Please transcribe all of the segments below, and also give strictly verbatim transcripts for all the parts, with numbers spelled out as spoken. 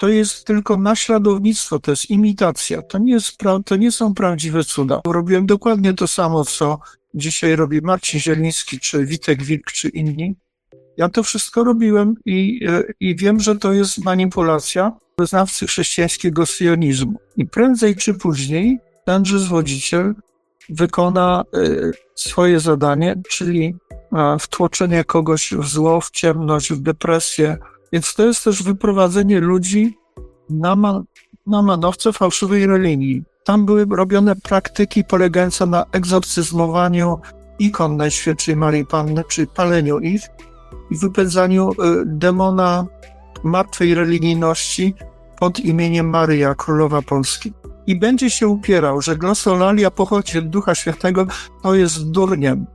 to jest tylko naśladownictwo, to jest imitacja, to nie, jest pra- to nie są prawdziwe cuda. Robiłem dokładnie to samo, co dzisiaj robi Marcin Zieliński, czy Witek Wilk, czy inni. Ja to wszystko robiłem i, i wiem, że to jest manipulacja wyznawcy chrześcijańskiego sionizmu. I prędzej czy później tenże zwodziciel wykona y, swoje zadanie, czyli a, wtłoczenie kogoś w zło, w ciemność, w depresję. Więc to jest też wyprowadzenie ludzi na, ma, na manowce fałszywej religii. Tam były robione praktyki polegające na egzorcyzmowaniu ikon Najświętszej Maryi Panny, czyli paleniu ich i wypędzaniu y, demona martwej religijności pod imieniem Maryja, Królowa Polski. I będzie się upierał, że glossolalia pochodzi od Ducha Świętego, to jest durniem.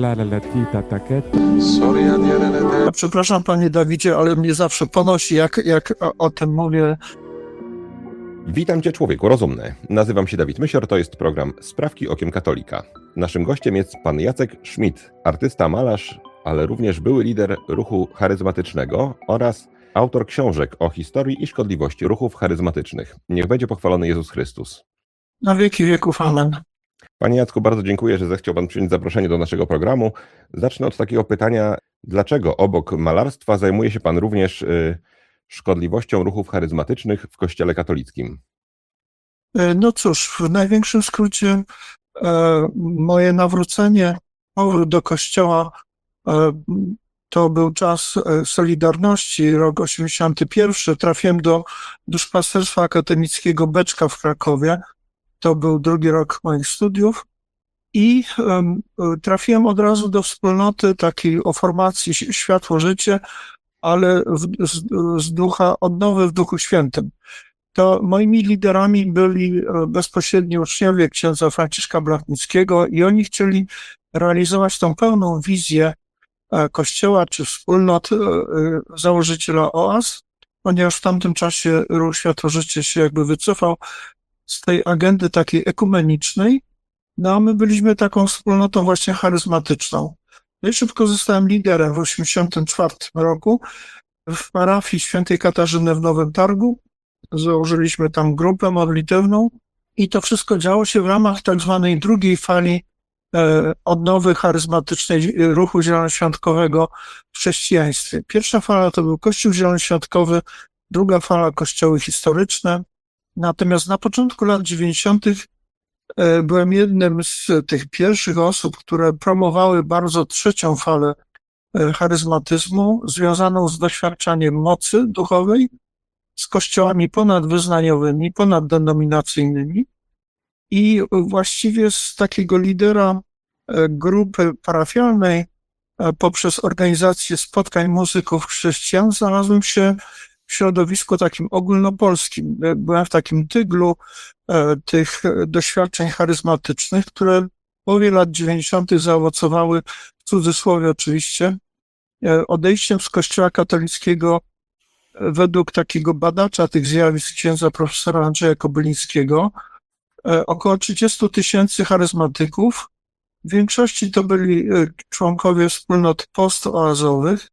Ja przepraszam, panie Dawidzie, ale mnie zawsze ponosi, jak, jak o, o tym mówię. Witam cię, człowieku rozumny. Nazywam się Dawid Mysior, to jest program Sprawki okiem katolika. Naszym gościem jest pan Jacek Schmidt, artysta, malarz, ale również były lider ruchu charyzmatycznego oraz autor książek o historii i szkodliwości ruchów charyzmatycznych. Niech będzie pochwalony Jezus Chrystus. Na wieki wieków, amen. Panie Jacku, bardzo dziękuję, że zechciał pan przyjąć zaproszenie do naszego programu. Zacznę od takiego pytania, dlaczego obok malarstwa zajmuje się pan również y, szkodliwością ruchów charyzmatycznych w Kościele katolickim? No cóż, w największym skrócie e, moje nawrócenie, powrót do Kościoła, e, to był czas Solidarności, rok osiemdziesiąty pierwszy. Trafiłem do duszpasterstwa akademickiego Beczka w Krakowie. To był drugi rok moich studiów. I um, trafiłem od razu do wspólnoty takiej o formacji Światło-Życie, ale w, z, z ducha, odnowy w Duchu Świętym. To moimi liderami byli bezpośredni uczniowie księdza Franciszka Blachnickiego i oni chcieli realizować tą pełną wizję Kościoła czy wspólnot założyciela O A S, ponieważ w tamtym czasie ruch Światło-Życie się jakby wycofał z tej agendy takiej ekumenicznej, no a my byliśmy taką wspólnotą właśnie charyzmatyczną. No i szybko zostałem liderem w osiemdziesiątym czwartym roku w parafii świętej Katarzyny w Nowym Targu. Założyliśmy tam grupę modlitewną i to wszystko działo się w ramach tak zwanej drugiej fali e, odnowy charyzmatycznej ruchu zielonoświątkowego w chrześcijaństwie. Pierwsza fala to był Kościół zielonoświątkowy, druga fala kościoły historyczne. Natomiast na początku lat dziewięćdziesiątych e, byłem jednym z tych pierwszych osób, które promowały bardzo trzecią falę e, charyzmatyzmu, związaną z doświadczaniem mocy duchowej, z kościołami ponadwyznaniowymi, ponaddenominacyjnymi i właściwie z takiego lidera grupy parafialnej poprzez organizację spotkań muzyków chrześcijan znalazłem się w środowisku takim ogólnopolskim. Byłem w takim tyglu tych doświadczeń charyzmatycznych, które w połowie lat dziewięćdziesiątych zaowocowały, w cudzysłowie oczywiście, odejściem z kościoła katolickiego według takiego badacza tych zjawisk księdza profesora Andrzeja Kobylińskiego, około trzydziestu tysięcy charyzmatyków. W większości to byli członkowie wspólnot postoazowych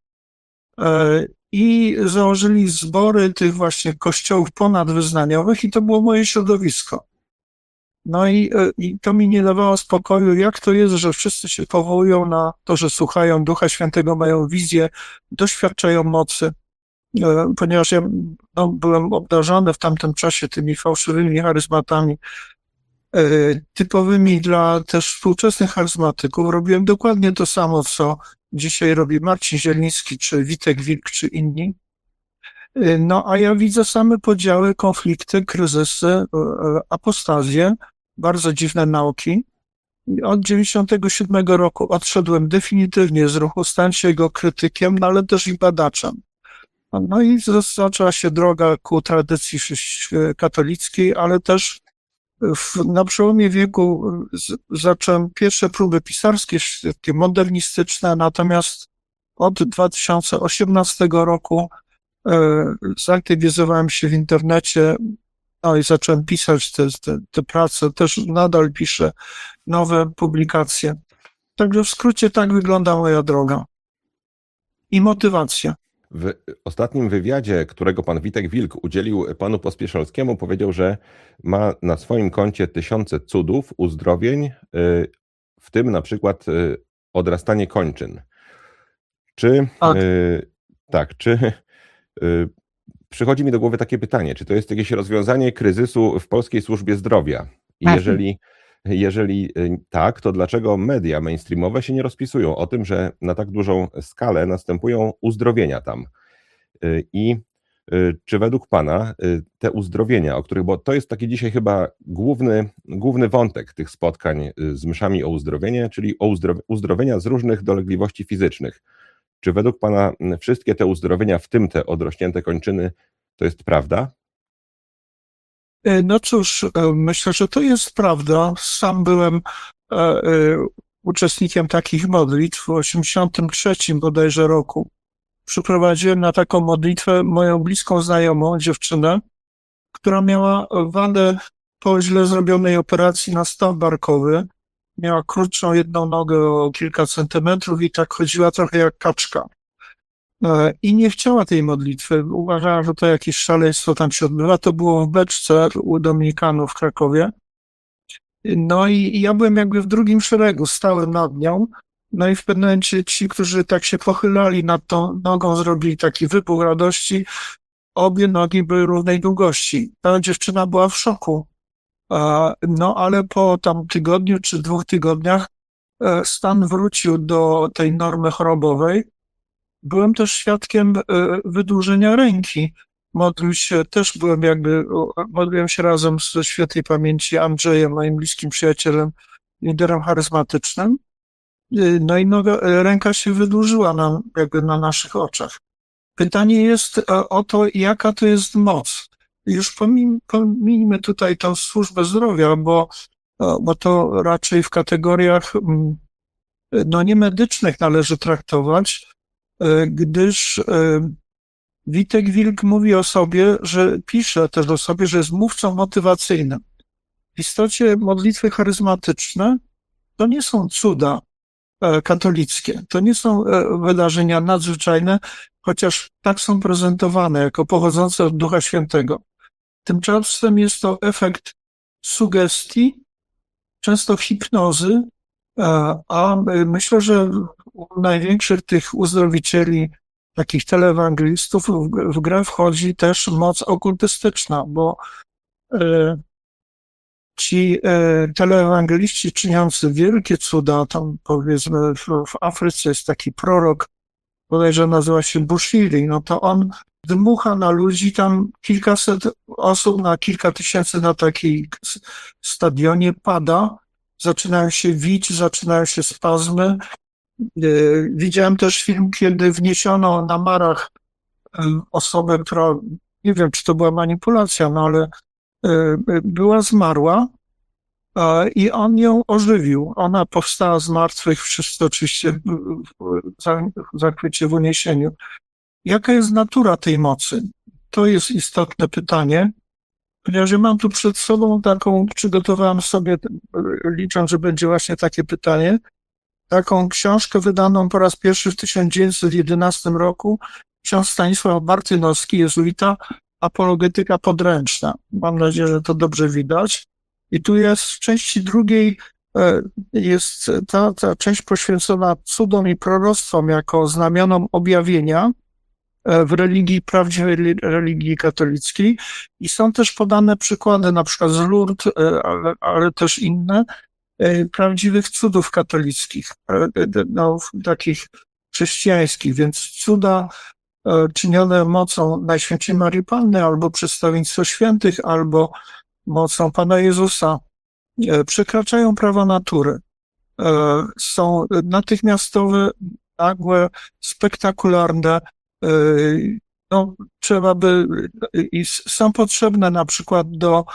i założyli zbory tych właśnie kościołów ponadwyznaniowych i to było moje środowisko. No i, i to mi nie dawało spokoju, jak to jest, że wszyscy się powołują na to, że słuchają Ducha Świętego, mają wizję, doświadczają mocy. Ponieważ ja no, byłem obdarzony w tamtym czasie tymi fałszywymi charyzmatami e, typowymi dla też współczesnych charyzmatyków. Robiłem dokładnie to samo, co dzisiaj robi Marcin Zieliński, czy Witek Wilk, czy inni. E, no a ja widzę same podziały, konflikty, kryzysy, e, apostazje, bardzo dziwne nauki. I od dziewięćdziesiątego siódmego roku odszedłem definitywnie z ruchu, stałem się jego krytykiem, no, ale też i badaczem. No i zaczęła się droga ku tradycji katolickiej, ale też w, na przełomie wieku z, zacząłem pierwsze próby pisarskie, takie modernistyczne, natomiast od dwa tysiące osiemnastego roku e, zaktywizowałem się w internecie, no i zacząłem pisać te, te, te prace, też nadal piszę nowe publikacje. Także w skrócie tak wygląda moja droga i motywacja. w ostatnim wywiadzie, którego pan Witek Wilk udzielił panu Pospieszalskiemu, powiedział, że ma na swoim koncie tysiące cudów, uzdrowień, w tym na przykład odrastanie kończyn. Czy Tak. yy, tak, czy yy, przychodzi mi do głowy takie pytanie, czy to jest jakieś rozwiązanie kryzysu w polskiej służbie zdrowia? I jeżeli, jeżeli tak, to dlaczego media mainstreamowe się nie rozpisują o tym, że na tak dużą skalę następują uzdrowienia tam? Yy, I yy, czy według pana yy, te uzdrowienia, o których, bo to jest taki dzisiaj chyba główny, główny wątek tych spotkań z mszami o uzdrowienie, czyli o uzdrow- uzdrowienia z różnych dolegliwości fizycznych. Czy według pana wszystkie te uzdrowienia, w tym te odrośnięte kończyny, to jest prawda? No cóż, myślę, że to jest prawda. Sam byłem e, e, uczestnikiem takich modlitw w osiemdziesiątym trzecim bodajże roku. Przyprowadziłem na taką modlitwę moją bliską znajomą, dziewczynę, która miała wadę po źle zrobionej operacji na staw barkowy. Miała krótszą jedną nogę o kilka centymetrów i tak chodziła trochę jak kaczka. I nie chciała tej modlitwy. Uważała, że to jakieś szaleństwo tam się odbywa. To było w beczce u Dominikanów w Krakowie. No i ja byłem jakby w drugim szeregu, stałem nad nią. No i w pewnym momencie ci, którzy tak się pochylali nad tą nogą, zrobili taki wybuch radości. Obie nogi były równej długości. Ta dziewczyna była w szoku. No ale po tam tygodniu czy dwóch tygodniach stan wrócił do tej normy chorobowej. Byłem też świadkiem wydłużenia ręki. Modlił się, też byłem jakby, modliłem się razem ze świętej pamięci Andrzejem, moim bliskim przyjacielem, liderem charyzmatycznym. No i noga, ręka się wydłużyła na, jakby na naszych oczach. Pytanie jest o to, jaka to jest moc. Już pomij, pomijmy tutaj tą służbę zdrowia, bo, bo to raczej w kategoriach no nie medycznych należy traktować, gdyż Witek Wilk mówi o sobie, że pisze też o sobie, że jest mówcą motywacyjnym. W istocie modlitwy charyzmatyczne to nie są cuda katolickie, to nie są wydarzenia nadzwyczajne, chociaż tak są prezentowane jako pochodzące od Ducha Świętego. Tymczasem jest to efekt sugestii, często hipnozy, a myślę, że u największych tych uzdrowicieli, takich teleewangelistów, w grę wchodzi też moc okultystyczna, bo ci teleewangeliści czyniący wielkie cuda, tam powiedzmy w Afryce jest taki prorok, bodajże nazywa się Bushiri, no to on dmucha na ludzi, tam kilkaset osób na kilka tysięcy na takiej stadionie pada, zaczynają się wić, zaczynają się spazmy. Widziałem też film, kiedy wniesiono na marach osobę, która, nie wiem, czy to była manipulacja, no ale była zmarła i on ją ożywił. Ona powstała z martwych, wszyscy oczywiście w zachwycie, w uniesieniu. Jaka jest natura tej mocy? To jest istotne pytanie, ponieważ ja mam tu przed sobą taką, przygotowałem sobie, licząc, że będzie właśnie takie pytanie, taką książkę wydaną po raz pierwszy w tysiąc dziewięćset jedenastym roku, ksiądz Stanisław Bartynowski, jezuita, Apologetyka podręczna. Mam nadzieję, że to dobrze widać. I tu jest w części drugiej jest ta, ta część poświęcona cudom i proroctwom jako znamionom objawienia w religii, prawdziwej religii katolickiej. I są też podane przykłady, na przykład z Lourdes, ale, ale też inne, prawdziwych cudów katolickich, no, takich chrześcijańskich, więc cuda czynione mocą Najświętszej Marii Panny, albo przedstawieństwo świętych, albo mocą Pana Jezusa, przekraczają prawa natury. Są natychmiastowe, nagłe, spektakularne, no, trzeba by, i są potrzebne na przykład do,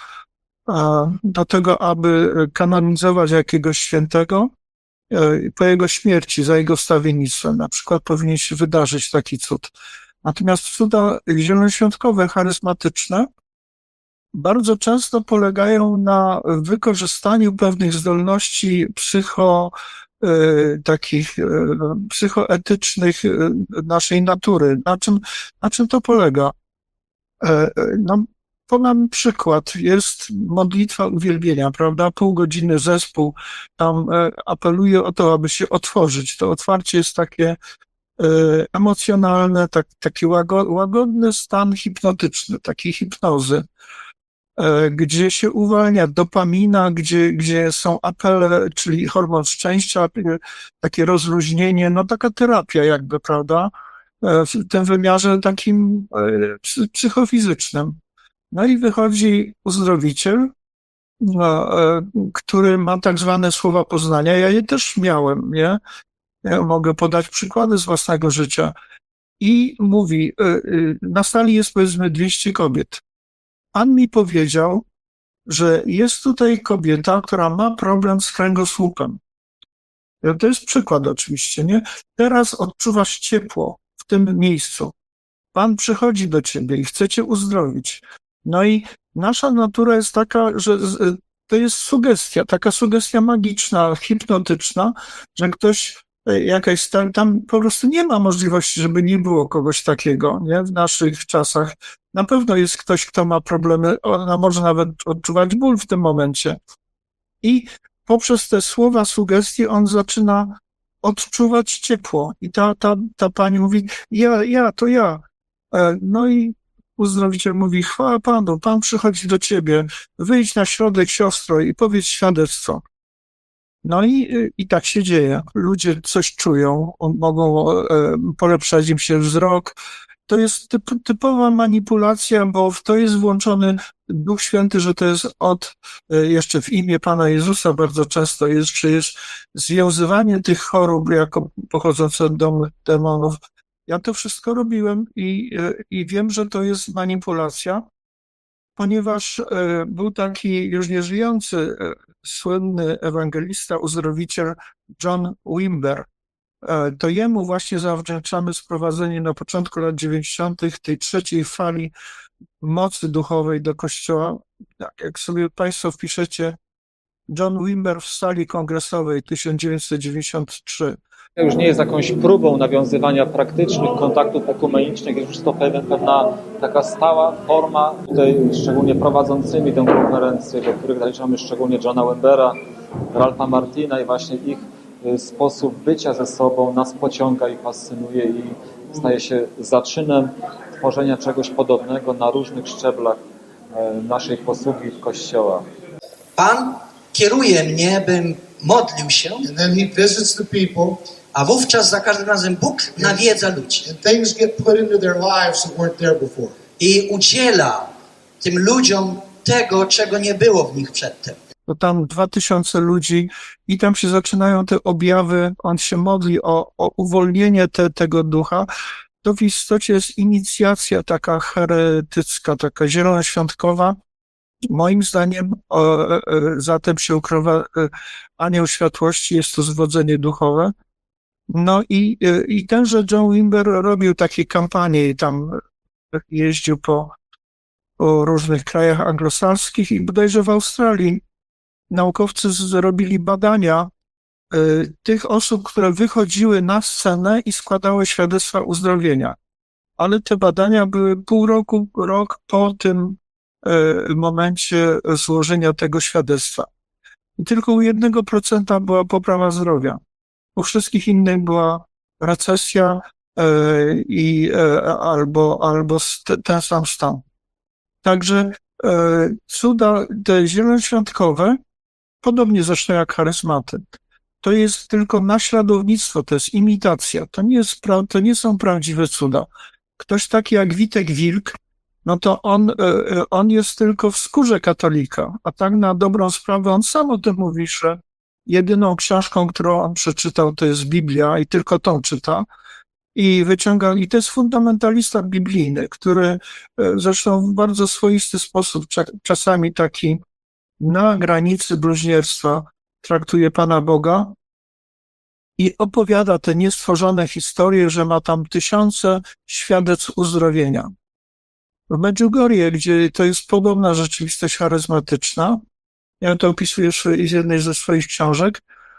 do tego, aby kanonizować jakiegoś świętego, po jego śmierci, za jego wstawiennictwem, na przykład powinien się wydarzyć taki cud. Natomiast cuda zielonoświątkowe, charyzmatyczne, bardzo często polegają na wykorzystaniu pewnych zdolności psycho, takich psychoetycznych naszej natury. Na czym, na czym to polega? No, podam przykład. Jest modlitwa uwielbienia, prawda? Pół godziny zespół tam apeluje o to, aby się otworzyć. To otwarcie jest takie emocjonalne, tak, taki łagodny stan hipnotyczny, takiej hipnozy, gdzie się uwalnia dopamina, gdzie, gdzie są apele, czyli hormon szczęścia, takie rozluźnienie, no taka terapia jakby, prawda? W tym wymiarze takim psychofizycznym. No i wychodzi uzdrowiciel, który ma tak zwane słowa poznania. Ja je też miałem, nie? Ja mogę podać przykłady z własnego życia. I mówi, na sali jest powiedzmy dwieście kobiet. Pan mi powiedział, że jest tutaj kobieta, która ma problem z kręgosłupem. To jest przykład oczywiście, nie? Teraz odczuwasz ciepło w tym miejscu. Pan przychodzi do ciebie i chce cię uzdrowić. No i nasza natura jest taka, że to jest sugestia, taka sugestia magiczna, hipnotyczna, że ktoś jakaś tam, tam po prostu nie ma możliwości, żeby nie było kogoś takiego, nie? W naszych czasach. Na pewno jest ktoś, kto ma problemy, ona może nawet odczuwać ból w tym momencie. I poprzez te słowa sugestii on zaczyna odczuwać ciepło. I ta, ta, ta pani mówi, ja, ja, to ja. No i uzdrowiciel mówi, chwała Panu, Pan przychodzi do ciebie, wyjdź na środek, siostro, i powiedz świadectwo. No i, i tak się dzieje. Ludzie coś czują, mogą e, polepszać im się wzrok. To jest typ, typowa manipulacja, bo w to jest włączony Duch Święty, że to jest od, e, jeszcze w imię Pana Jezusa bardzo często jest, czy jest związywanie tych chorób jako pochodzące od domu demonów. Ja to wszystko robiłem i, e, i wiem, że to jest manipulacja, ponieważ e, był taki już nieżyjący, e, słynny ewangelista, uzdrowiciel John Wimber. E, to jemu właśnie zawdzięczamy sprowadzenie na początku lat dziewięćdziesiątych tej trzeciej fali mocy duchowej do Kościoła. Tak, jak sobie Państwo wpiszecie John Wimber w sali kongresowej tysiąc dziewięćset dziewięćdziesiąty trzeci. To już nie jest jakąś próbą nawiązywania praktycznych kontaktów ekumenicznych, jest już to pewna taka stała forma. Tutaj szczególnie prowadzącymi tę konferencję, do których zaliczamy szczególnie Johna Wimbera, Ralpha Martina i właśnie ich sposób bycia ze sobą nas pociąga i fascynuje i staje się zaczynem tworzenia czegoś podobnego na różnych szczeblach naszej posługi w Kościoła. Pan kieruje mnie, bym modlił się. And then he visits the people. A wówczas za każdym razem Bóg nawiedza ludzi. And things get put into their lives that weren't there before. I udziela tym ludziom tego, czego nie było w nich przedtem. To tam dwa tysiące ludzi i tam się zaczynają te objawy, on się modli o, o uwolnienie te, tego ducha. To w istocie jest inicjacja taka heretycka, taka zielonoświątkowa. Moim zdaniem o, zatem się ukrywa anioł światłości, jest to zwodzenie duchowe. No i, i tenże John Wimber robił takie kampanie i tam jeździł po, po różnych krajach anglosaskich i bodajże w Australii naukowcy zrobili badania y, tych osób, które wychodziły na scenę i składały świadectwa uzdrowienia. Ale te badania były pół roku, rok po tym y, momencie złożenia tego świadectwa. I tylko u jednego procenta była poprawa zdrowia. U wszystkich innych była recesja y, i y, albo, albo ten sam stan. Także y, cuda te zielonoświątkowe, podobnie zresztą jak charyzmaty, to jest tylko naśladownictwo, to jest imitacja, to nie, jest pra- to nie są prawdziwe cuda. Ktoś taki jak Witek Wilk, no to on, on jest tylko w skórze katolika, a tak na dobrą sprawę on sam o tym mówi, że jedyną książką, którą on przeczytał, to jest Biblia i tylko tą czyta. I wyciąga, i to jest fundamentalista biblijny, który zresztą w bardzo swoisty sposób, czasami taki na granicy bluźnierstwa, traktuje Pana Boga i opowiada te niestworzone historie, że ma tam tysiące świadectw uzdrowienia. W Medjugorje, gdzie to jest podobna rzeczywistość charyzmatyczna, ja to opisuję w jednej ze swoich książek,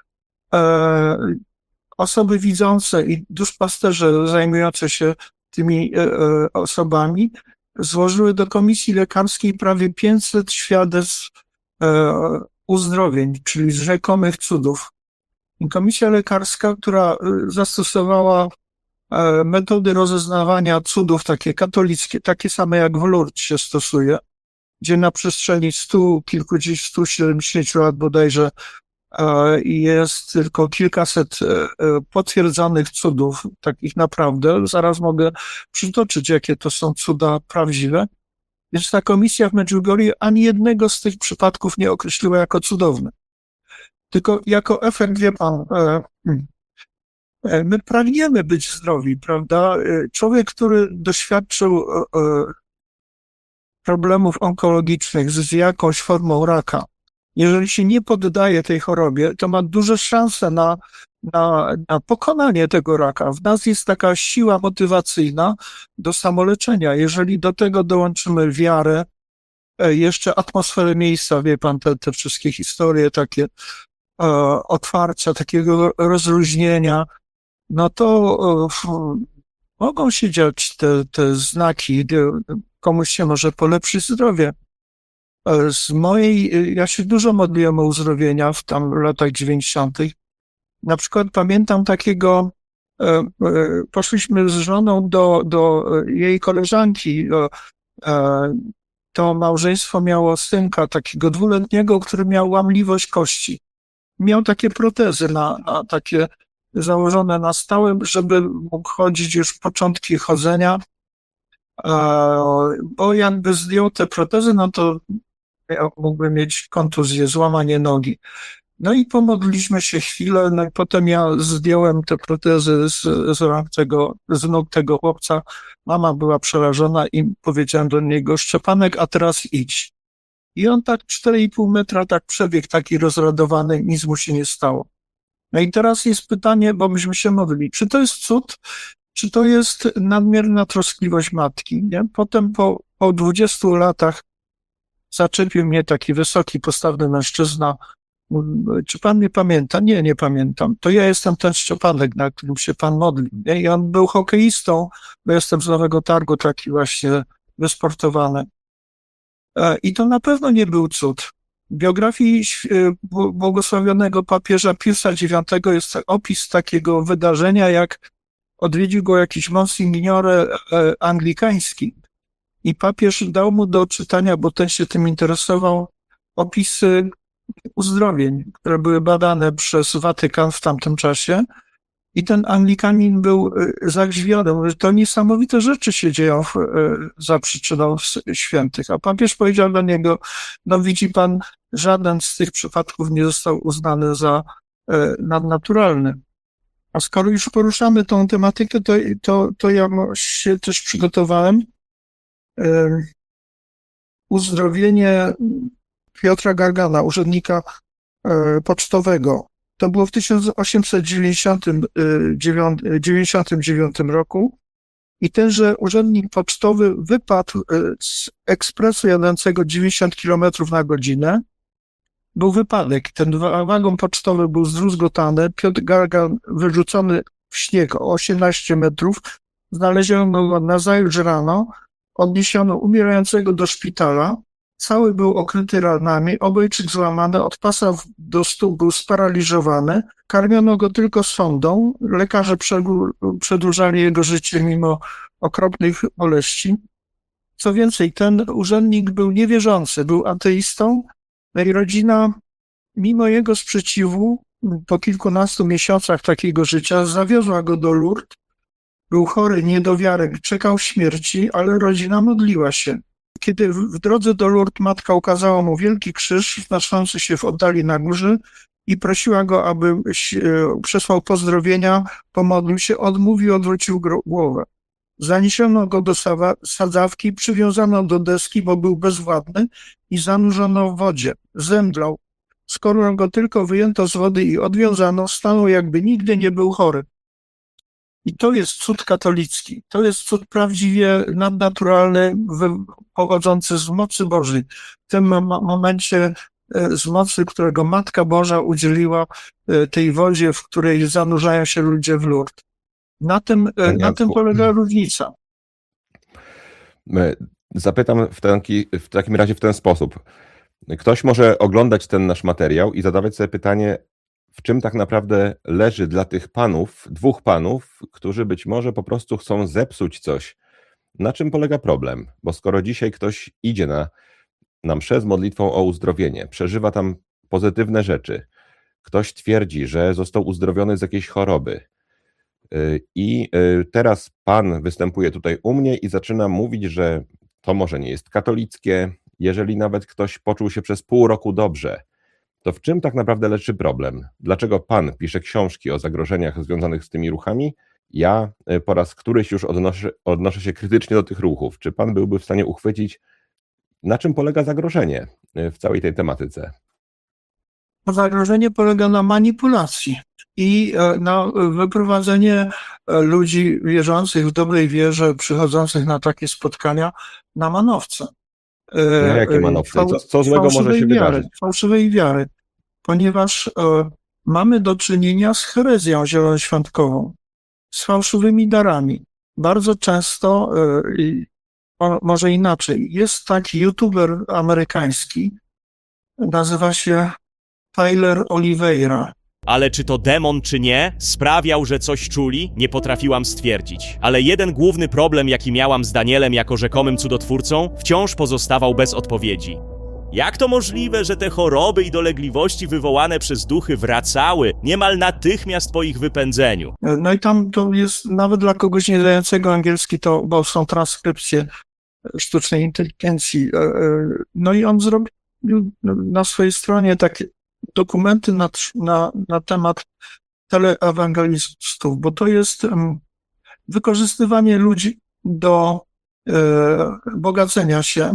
e, osoby widzące i duszpasterze zajmujące się tymi e, e, osobami złożyły do komisji lekarskiej prawie pięćset świadectw e, uzdrowień, czyli rzekomych cudów. I komisja lekarska, która zastosowała e, metody rozeznawania cudów, takie katolickie, takie same jak w Lourdes się stosuje, gdzie na przestrzeni stu, kilkudziesięciu, stu siedemdziesięciu lat bodajże e, jest tylko kilkaset e, potwierdzonych cudów, takich naprawdę. Zaraz mogę przytoczyć, jakie to są cuda prawdziwe. Więc ta komisja w Medjugorje ani jednego z tych przypadków nie określiła jako cudowny. Tylko jako efekt, wie pan, e, e, my pragniemy być zdrowi, prawda? E, Człowiek, który doświadczył e, problemów onkologicznych z, z jakąś formą raka, jeżeli się nie poddaje tej chorobie, to ma duże szanse na, na, na pokonanie tego raka. W nas jest taka siła motywacyjna do samoleczenia. Jeżeli do tego dołączymy wiarę, e, jeszcze atmosferę miejsca, wie pan, te, te wszystkie historie takie, e, otwarcia, takiego rozluźnienia, no to e, mogą się dziać te, te znaki, komuś się może polepszyć zdrowie. Z mojej, ja się dużo modliłem o uzdrowienia w tam latach dziewięćdziesiątych. Na przykład pamiętam takiego, e, e, poszliśmy z żoną do, do jej koleżanki. E, to małżeństwo miało synka takiego dwuletniego, który miał łamliwość kości. Miał takie protezy na, na takie założone na stałe, żeby mógł chodzić już początki chodzenia. Bo jakby zdjął te protezy, no to mógłby mieć kontuzję, złamanie nogi. No i pomodliliśmy się chwilę, no i potem ja zdjąłem te protezy z, z rąk tego, z nóg tego chłopca. Mama była przerażona i powiedziałem do niego: Szczepanek, a teraz idź. I on tak cztery i pół metra tak przebiegł, taki rozradowany, nic mu się nie stało. No i teraz jest pytanie, bo myśmy się modlili, czy to jest cud, czy to jest nadmierna troskliwość matki, nie? Potem po, po dwudziestu latach zaczepił mnie taki wysoki, postawny mężczyzna. Mówi: czy pan mnie pamięta? Nie, nie pamiętam. To ja jestem ten Szczepanek, na którym się pan modlił. Nie? I on był hokeistą, bo jestem z Nowego Targu, taki właśnie wysportowany. I to na pewno nie był cud. W biografii błogosławionego papieża Piusa dziewiątego jest opis takiego wydarzenia, jak odwiedził go jakiś monsignore anglikański i papież dał mu do czytania, bo ten się tym interesował, opisy uzdrowień, które były badane przez Watykan w tamtym czasie. I ten Anglikanin był zagrzwiony, że to niesamowite rzeczy się dzieją za przyczyną świętych. A papież powiedział do niego: no widzi pan, żaden z tych przypadków nie został uznany za nadnaturalny. A skoro już poruszamy tą tematykę, to, to, to ja się też przygotowałem. Uzdrowienie Piotra Gargana, urzędnika pocztowego. To było w tysiąc osiemset dziewięćdziesiątym dziewiątym roku i tenże urzędnik pocztowy wypadł z ekspresu jadącego dziewięćdziesiąt kilometrów na godzinę. Był wypadek. Ten wagon pocztowy był zdruzgotany. Piotr Gargan wyrzucony w śnieg o osiemnaście metrów. Znaleziono go nazajutrz rano. Odniesiono umierającego do szpitala. Cały był okryty ranami, obojczyk złamany, od pasa do stóp był sparaliżowany. Karmiono go tylko sondą. Lekarze przedłużali jego życie mimo okropnych boleści. Co więcej, ten urzędnik był niewierzący, był ateistą. No i rodzina, mimo jego sprzeciwu, po kilkunastu miesiącach takiego życia, zawiozła go do Lourdes. Był chory, niedowiarek, czekał śmierci, ale rodzina modliła się. Kiedy w drodze do Lourdes matka ukazała mu wielki krzyż znaczący się w oddali na górze i prosiła go, aby przesłał pozdrowienia, pomodlił się, odmówił, odwrócił głowę. Zaniesiono go do sadzawki, przywiązano do deski, bo był bezwładny, i zanurzono w wodzie. Zemdlał. Skoro go tylko wyjęto z wody i odwiązano, stanął, jakby nigdy nie był chory. I to jest cud katolicki. To jest cud prawdziwie nadnaturalny, pochodzący z mocy Bożej. W tym momencie z mocy, którego Matka Boża udzieliła tej wodzie, w której zanurzają się ludzie w Lourdes. Na tym, na tym polega różnica. Zapytam w, taki, w takim razie w ten sposób. Ktoś może oglądać ten nasz materiał i zadawać sobie pytanie, w czym tak naprawdę leży dla tych panów, dwóch panów, którzy być może po prostu chcą zepsuć coś. Na czym polega problem? Bo skoro dzisiaj ktoś idzie na, na mszę z modlitwą o uzdrowienie, przeżywa tam pozytywne rzeczy, ktoś twierdzi, że został uzdrowiony z jakiejś choroby i teraz pan występuje tutaj u mnie i zaczyna mówić, że to może nie jest katolickie, jeżeli nawet ktoś poczuł się przez pół roku dobrze, to w czym tak naprawdę leży problem? Dlaczego pan pisze książki o zagrożeniach związanych z tymi ruchami? Ja po raz któryś już odnoszę, odnoszę się krytycznie do tych ruchów. Czy pan byłby w stanie uchwycić, na czym polega zagrożenie w całej tej tematyce? Zagrożenie polega na manipulacji i na wyprowadzenie ludzi wierzących w dobrej wierze, przychodzących na takie spotkania, na manowce. Na jakie manowce? Co, co złego może się wiary, wydarzyć? Fałszywej wiary, ponieważ e, mamy do czynienia z herezją zielonoświątkową, z fałszywymi darami. Bardzo często, e, i, o, może inaczej, jest taki youtuber amerykański, nazywa się Tyler Oliveira. Ale czy to demon, czy nie, sprawiał, że coś czuli? Nie potrafiłam stwierdzić. Ale jeden główny problem, jaki miałam z Danielem jako rzekomym cudotwórcą, wciąż pozostawał bez odpowiedzi. Jak to możliwe, że te choroby i dolegliwości wywołane przez duchy wracały niemal natychmiast po ich wypędzeniu? No i tam to jest, nawet dla kogoś nie znającego angielski, to, bo są transkrypcje sztucznej inteligencji. No i on zrobił na swojej stronie takie dokumenty na, na, na temat teleewangelistów, bo to jest um, wykorzystywanie ludzi do e, bogacenia się.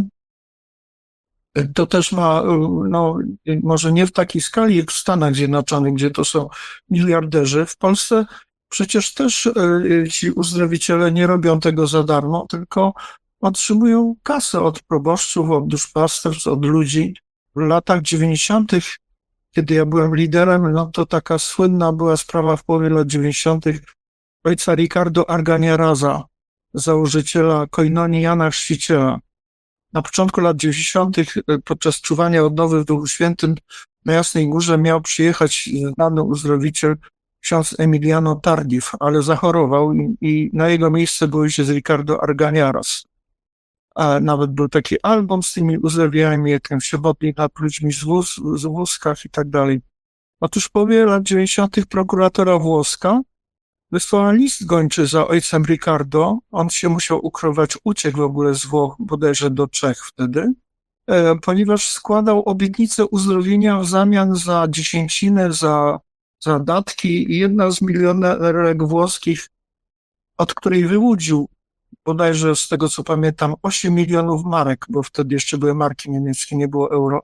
To też ma, no, może nie w takiej skali jak w Stanach Zjednoczonych, gdzie to są miliarderzy. W Polsce przecież też e, ci uzdrowiciele nie robią tego za darmo, tylko otrzymują kasę od proboszczów, od duszpasterstw, od ludzi. W latach dziewięćdziesiątych kiedy ja byłem liderem, no to taka słynna była sprawa w połowie lat dziewięćdziesiątych ojca Ricardo Arganiaraza, założyciela Koinonii Jana Chrzciciela. Na początku lat dziewięćdziesiątych podczas czuwania odnowy w Duchu Świętym na Jasnej Górze miał przyjechać znany uzdrowiciel ksiądz Emiliano Tardif, ale zachorował i, i na jego miejsce był ojciec Ricardo Arganiaras. A nawet był taki album z tymi uzdrowieniami, jak się modli nad ludźmi z, wóz, z wózkach i tak dalej. Otóż w połowie lat dziewięćdziesiątych prokuratora włoska wysłała list gończy za ojcem Ricardo. On się musiał ukrywać, uciekł w ogóle z Włoch, bodajże do Czech wtedy, e, ponieważ składał obietnicę uzdrowienia w zamian za dziesięcinę, za, za datki i jedna z milionerek włoskich, od której wyłudził bodajże z tego co pamiętam osiem milionów marek, bo wtedy jeszcze były marki niemieckie, nie było euro,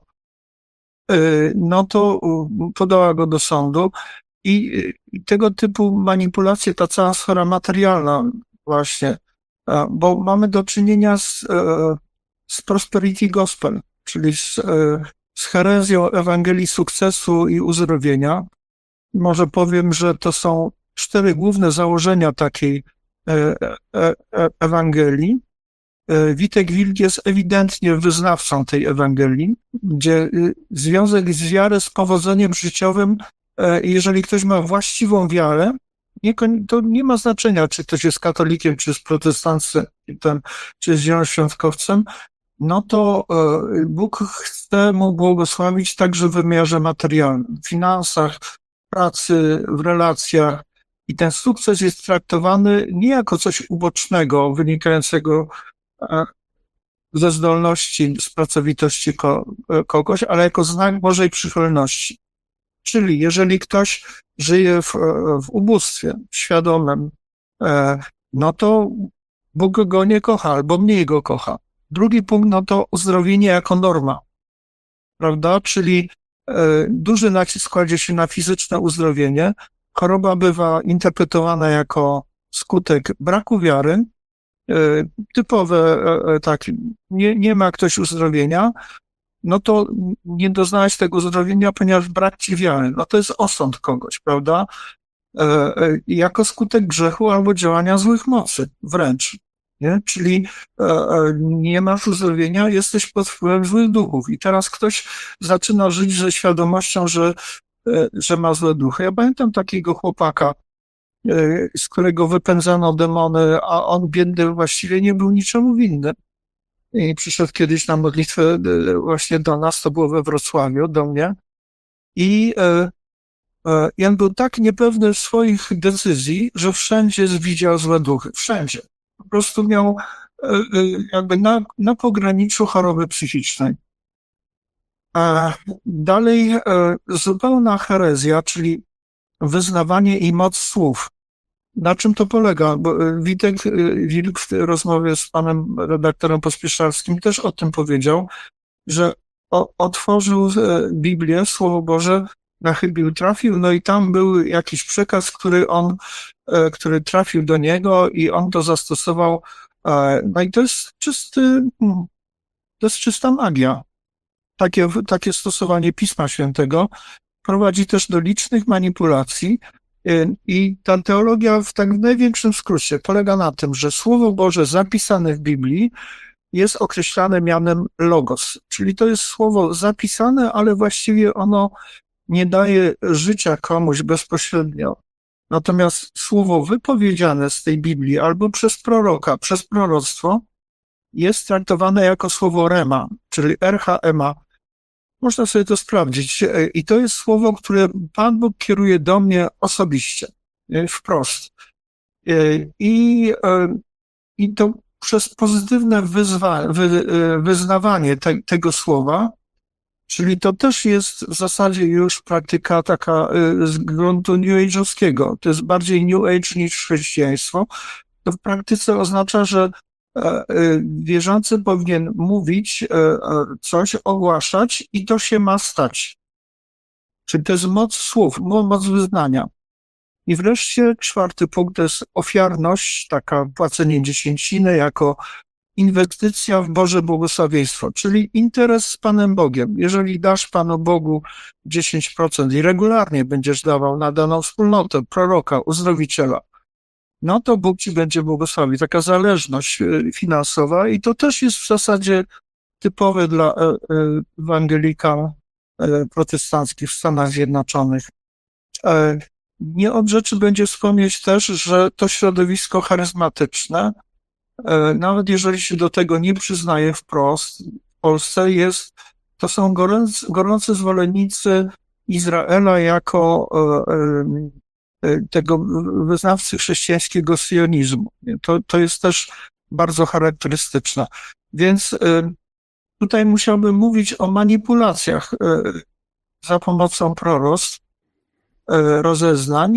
no to podała go do sądu i tego typu manipulacje, ta cała sfera materialna właśnie, bo mamy do czynienia z, z prosperity gospel, czyli z, z herezją Ewangelii sukcesu i uzdrowienia. Może powiem, że to są cztery główne założenia takiej E, e, e, Ewangelii. Witek Wilk jest ewidentnie wyznawcą tej Ewangelii, gdzie związek z wiary z powodzeniem życiowym, jeżeli ktoś ma właściwą wiarę, nie, to nie ma znaczenia, czy ktoś jest katolikiem, czy jest protestantem, czy jest zielonoświątkowcem, no to Bóg chce mu błogosławić także w wymiarze materialnym, w finansach, w pracy, w relacjach. I ten sukces jest traktowany nie jako coś ubocznego, wynikającego ze zdolności, z pracowitości kogoś, ale jako znak Bożej przychylności. Czyli jeżeli ktoś żyje w, w ubóstwie świadomym, no to Bóg go nie kocha, albo mniej go kocha. Drugi punkt, no to uzdrowienie jako norma, prawda? Czyli duży nacisk kładzie się na fizyczne uzdrowienie. Choroba bywa interpretowana jako skutek braku wiary, typowe, tak, nie, nie ma ktoś uzdrowienia, no to nie doznałeś tego uzdrowienia, ponieważ brak ci wiary. No to jest osąd kogoś, prawda? Jako skutek grzechu albo działania złych mocy, wręcz. Nie? Czyli nie masz uzdrowienia, jesteś pod wpływem złych duchów. I teraz ktoś zaczyna żyć ze świadomością, że, że ma złe duchy. Ja pamiętam takiego chłopaka, z którego wypędzano demony, a on biedny właściwie nie był niczemu winny. I przyszedł kiedyś na modlitwę właśnie do nas, to było we Wrocławiu, do mnie. I I on był tak niepewny swoich decyzji, że wszędzie widział złe duchy. Wszędzie. Po prostu miał jakby na, na pograniczu choroby psychicznej. A dalej zupełna herezja, czyli wyznawanie i moc słów. Na czym to polega? Bo Witek Wilk w rozmowie z panem redaktorem Pospieszalskim też o tym powiedział, że o, otworzył Biblię, Słowo Boże, nachybił, trafił, no i tam był jakiś przekaz, który on, który trafił do niego i on to zastosował. No i to jest czysty, to jest czysta magia. Takie, takie stosowanie Pisma Świętego prowadzi też do licznych manipulacji i ta teologia w tak największym skrócie polega na tym, że Słowo Boże zapisane w Biblii jest określane mianem logos, czyli to jest słowo zapisane, ale właściwie ono nie daje życia komuś bezpośrednio. Natomiast słowo wypowiedziane z tej Biblii albo przez proroka, przez proroctwo jest traktowane jako słowo rema, czyli R H M A. Można sobie to sprawdzić. I to jest słowo, które Pan Bóg kieruje do mnie osobiście, wprost. I, i to przez pozytywne wyzwa, wy, wyznawanie te, tego słowa, czyli to też jest w zasadzie już praktyka taka z gruntu New Age'owskiego. To jest bardziej New Age niż chrześcijaństwo. To w praktyce oznacza, że wierzący powinien mówić coś, ogłaszać i to się ma stać. Czyli to jest moc słów, moc wyznania. I wreszcie czwarty punkt to jest ofiarność, taka płacenie dziesięciny jako inwestycja w Boże błogosławieństwo, czyli interes z Panem Bogiem. Jeżeli dasz Panu Bogu dziesięć procent i regularnie będziesz dawał na daną wspólnotę, proroka, uzdrowiciela, no to Bóg ci będzie błogosławił. Taka zależność finansowa i to też jest w zasadzie typowe dla ewangelikan protestanckich w Stanach Zjednoczonych. Nie od rzeczy będzie wspomnieć też, że to środowisko charyzmatyczne, nawet jeżeli się do tego nie przyznaje wprost, w Polsce jest, to są gorący, gorący zwolennicy Izraela jako tego wyznawcy chrześcijańskiego sionizmu. To, to jest też bardzo charakterystyczne. Więc tutaj musiałbym mówić o manipulacjach za pomocą proroctw, rozeznań.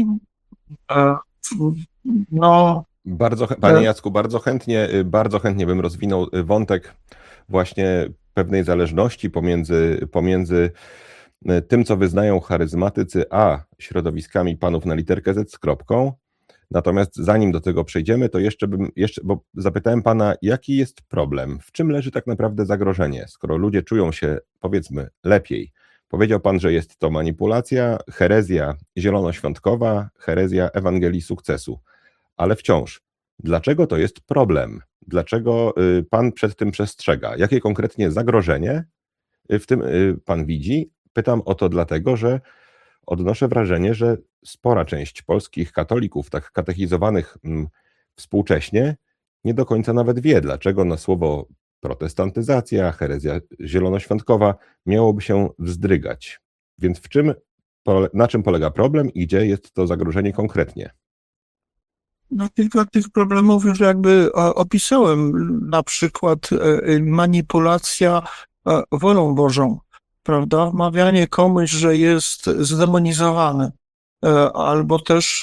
No, Bardzo, panie Jacku, bardzo chętnie, bardzo chętnie bym rozwinął wątek właśnie pewnej zależności pomiędzy, pomiędzy tym, co wyznają charyzmatycy, a środowiskami panów na literkę Z z kropką. Natomiast zanim do tego przejdziemy, to jeszcze bym, jeszcze, bo zapytałem pana, jaki jest problem, w czym leży tak naprawdę zagrożenie, skoro ludzie czują się, powiedzmy, lepiej. Powiedział pan, że jest to manipulacja, herezja zielonoświątkowa, herezja Ewangelii Sukcesu. Ale wciąż, dlaczego to jest problem? Dlaczego pan przed tym przestrzega? Jakie konkretnie zagrożenie w tym pan widzi? Pytam o to dlatego, że odnoszę wrażenie, że spora część polskich katolików, tak katechizowanych współcześnie, nie do końca nawet wie, dlaczego na słowo protestantyzacja, herezja zielonoświątkowa miałoby się wzdrygać. Więc w czym, na czym polega problem i gdzie jest to zagrożenie konkretnie? No, kilka tych problemów już jakby opisałem, na przykład manipulacja wolą Bożą, prawda? Wmawianie komuś, że jest zdemonizowany, albo też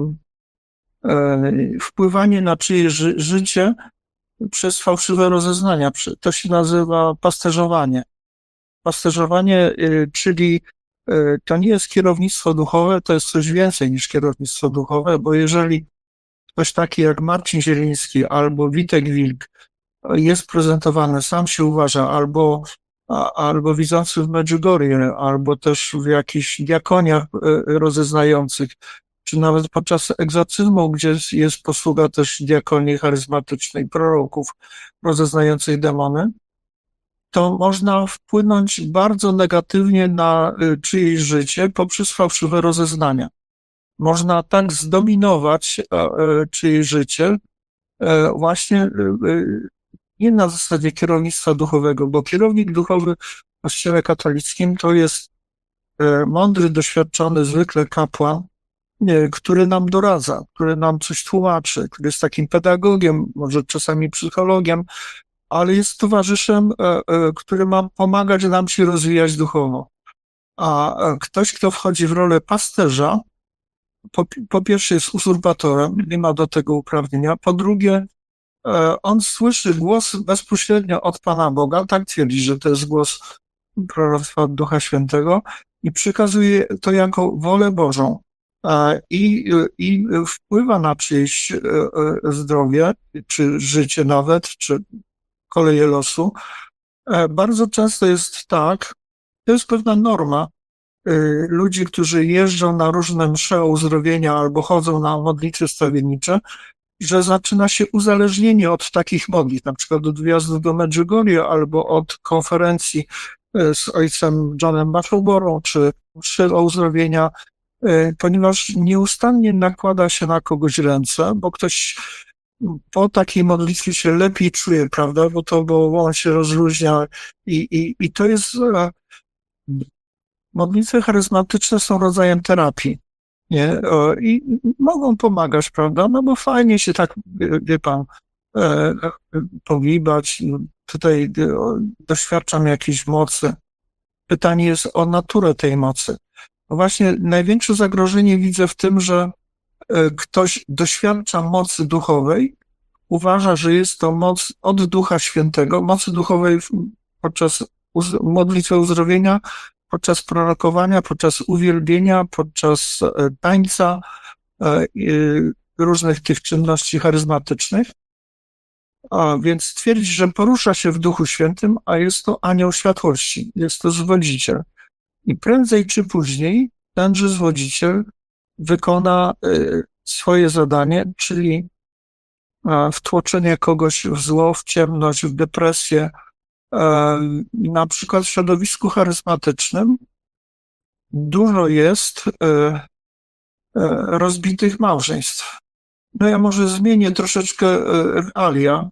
wpływanie na czyjeś życie przez fałszywe rozeznania. To się nazywa pasterzowanie. Pasterzowanie, czyli to nie jest kierownictwo duchowe, to jest coś więcej niż kierownictwo duchowe, bo jeżeli ktoś taki jak Marcin Zieliński albo Witek Wilk jest prezentowany, sam się uważa, albo a, albo widzący w Medjugorje, albo też w jakichś diakoniach rozeznających, czy nawet podczas egzorcyzmu, gdzie jest posługa też diakonii charyzmatycznej, proroków rozeznających demony, to można wpłynąć bardzo negatywnie na czyjeś życie poprzez fałszywe rozeznania. Można tak zdominować czyjeś życie właśnie nie na zasadzie kierownictwa duchowego, bo kierownik duchowy w Kościele katolickim to jest mądry, doświadczony, zwykle kapłan, który nam doradza, który nam coś tłumaczy, który jest takim pedagogiem, może czasami psychologiem, ale jest towarzyszem, który ma pomagać nam się rozwijać duchowo. A ktoś, kto wchodzi w rolę pasterza, po, po pierwsze jest uzurpatorem, nie ma do tego uprawnienia, po drugie on słyszy głos bezpośrednio od Pana Boga, tak twierdzi, że to jest głos proroctwa od Ducha Świętego i przekazuje to jako wolę Bożą i, i wpływa na czyjeś zdrowie, czy życie nawet, czy koleje losu. Bardzo często jest tak, to jest pewna norma, ludzi, którzy jeżdżą na różne msze uzdrowienia albo chodzą na modlitwy stawiennicze, że zaczyna się uzależnienie od takich modlitw, na przykład od wyjazdu do Medjugorje albo od konferencji z ojcem Johnem Bachoborą, czy mszy o uzdrowienia, ponieważ nieustannie nakłada się na kogoś ręce, bo ktoś po takiej modlitwie się lepiej czuje, prawda, bo to, bo on się rozluźnia i, i, i to jest, modlitwy charyzmatyczne są rodzajem terapii, nie, i mogą pomagać, prawda, no bo fajnie się tak, wie pan, pogibać, tutaj doświadczam jakiejś mocy. Pytanie jest o naturę tej mocy. No właśnie największe zagrożenie widzę w tym, że ktoś doświadcza mocy duchowej, uważa, że jest to moc od Ducha Świętego, mocy duchowej podczas modlitwy uzdrowienia, podczas prorokowania, podczas uwielbienia, podczas tańca, różnych tych czynności charyzmatycznych. A więc twierdzi, że porusza się w Duchu Świętym, a jest to anioł światłości, jest to zwodziciel. I prędzej czy później tenże zwodziciel wykona swoje zadanie, czyli wtłoczenie kogoś w zło, w ciemność, w depresję. Na przykład w środowisku charyzmatycznym dużo jest rozbitych małżeństw. No ja może zmienię troszeczkę realia.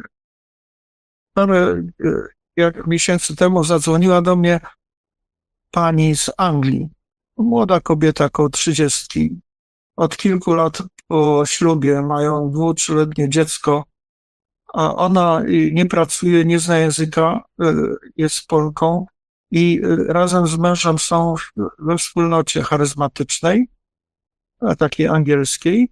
Parę jak miesięcy temu zadzwoniła do mnie pani z Anglii. Młoda kobieta koło trzydziestki. Od kilku lat po ślubie mają dwu-, trzyletnie dziecko, a ona nie pracuje, nie zna języka, jest Polką i razem z mężem są we wspólnocie charyzmatycznej, takiej angielskiej,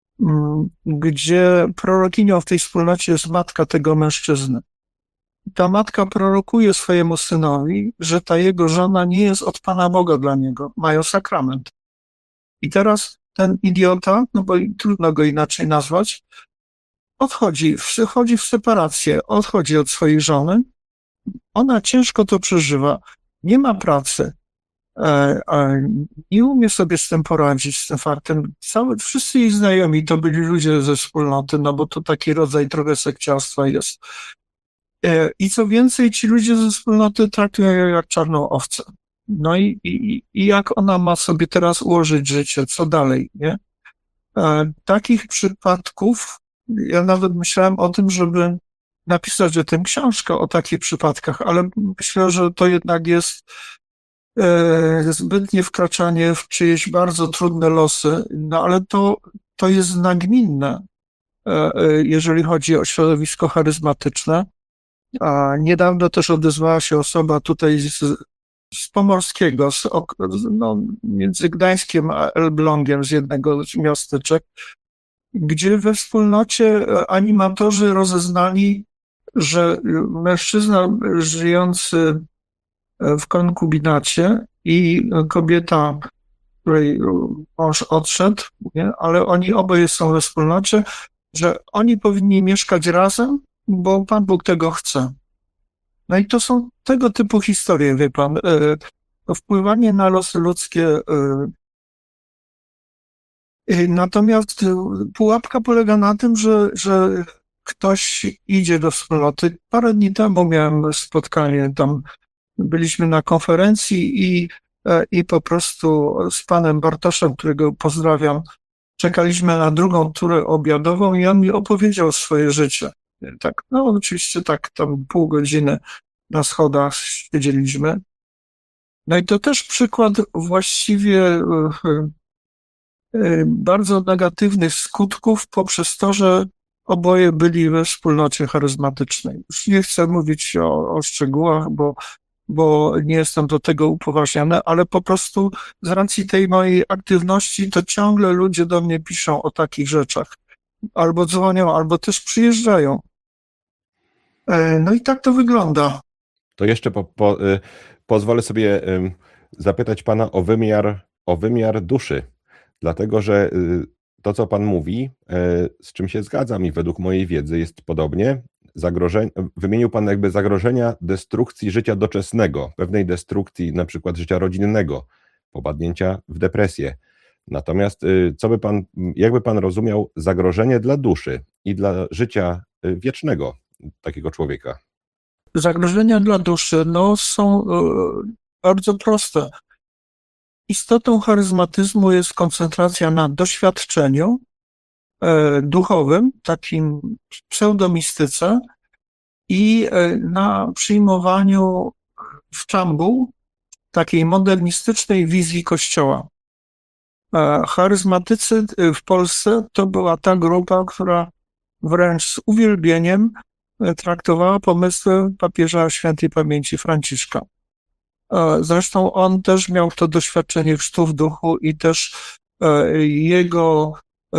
gdzie prorokinią w tej wspólnocie jest matka tego mężczyzny. Ta matka prorokuje swojemu synowi, że ta jego żona nie jest od Pana Boga dla niego, mają sakrament. I teraz ten idiota, no bo trudno go inaczej nazwać, odchodzi, wchodzi w separację, odchodzi od swojej żony, ona ciężko to przeżywa, nie ma pracy, e, e, nie umie sobie z tym poradzić, z tym faktem. Cały, wszyscy jej znajomi to byli ludzie ze wspólnoty, no bo to taki rodzaj trochę sekciarstwa jest. E, I co więcej, ci ludzie ze wspólnoty traktują ją jak czarną owcę. No i, i, i jak ona ma sobie teraz ułożyć życie, co dalej, nie? E, takich przypadków, ja nawet myślałem o tym, żeby napisać o tym książkę, o takich przypadkach, ale myślę, że to jednak jest e, zbytnie wkraczanie w czyjeś bardzo trudne losy, no ale to, to jest nagminne, e, jeżeli chodzi o środowisko charyzmatyczne. A niedawno też odezwała się osoba tutaj z, z Pomorskiego, z, no, między Gdańskiem a Elblągiem, z jednego z miasteczek, gdzie we wspólnocie animatorzy rozeznali, że mężczyzna żyjący w konkubinacie i kobieta, której mąż odszedł, nie? Ale oni oboje są we wspólnocie, że oni powinni mieszkać razem, bo Pan Bóg tego chce. No i to są tego typu historie, wie pan. To wpływanie na losy ludzkie. Natomiast pułapka polega na tym, że, że ktoś idzie do wspólnoty. Parę dni temu miałem spotkanie, tam byliśmy na konferencji i, i po prostu z panem Bartoszem, którego pozdrawiam, czekaliśmy na drugą turę obiadową i on mi opowiedział swoje życie. Tak, no oczywiście tak tam pół godziny na schodach siedzieliśmy. No i to też przykład właściwie bardzo negatywnych skutków poprzez to, że oboje byli we wspólnocie charyzmatycznej. Już nie chcę mówić o, o szczegółach, bo, bo nie jestem do tego upoważniony, ale po prostu z racji tej mojej aktywności to ciągle ludzie do mnie piszą o takich rzeczach. Albo dzwonią, albo też przyjeżdżają. No i tak to wygląda. To jeszcze po, po, y, pozwolę sobie y, zapytać pana o wymiar, o wymiar duszy. Dlatego, że to, co pan mówi, z czym się zgadzam i według mojej wiedzy jest podobnie, zagrożeń, wymienił pan jakby zagrożenia destrukcji życia doczesnego, pewnej destrukcji na przykład życia rodzinnego, popadnięcia w depresję. Natomiast co by pan, jakby pan rozumiał zagrożenie dla duszy i dla życia wiecznego takiego człowieka? Zagrożenia dla duszy no, są bardzo proste. Istotą charyzmatyzmu jest koncentracja na doświadczeniu e, duchowym, takim pseudomistyce i e, na przyjmowaniu w czambu takiej modernistycznej wizji Kościoła. E, charyzmatycy w Polsce to była ta grupa, która wręcz z uwielbieniem traktowała pomysły papieża świętej pamięci Franciszka. Zresztą on też miał to doświadczenie chrztu w duchu i też jego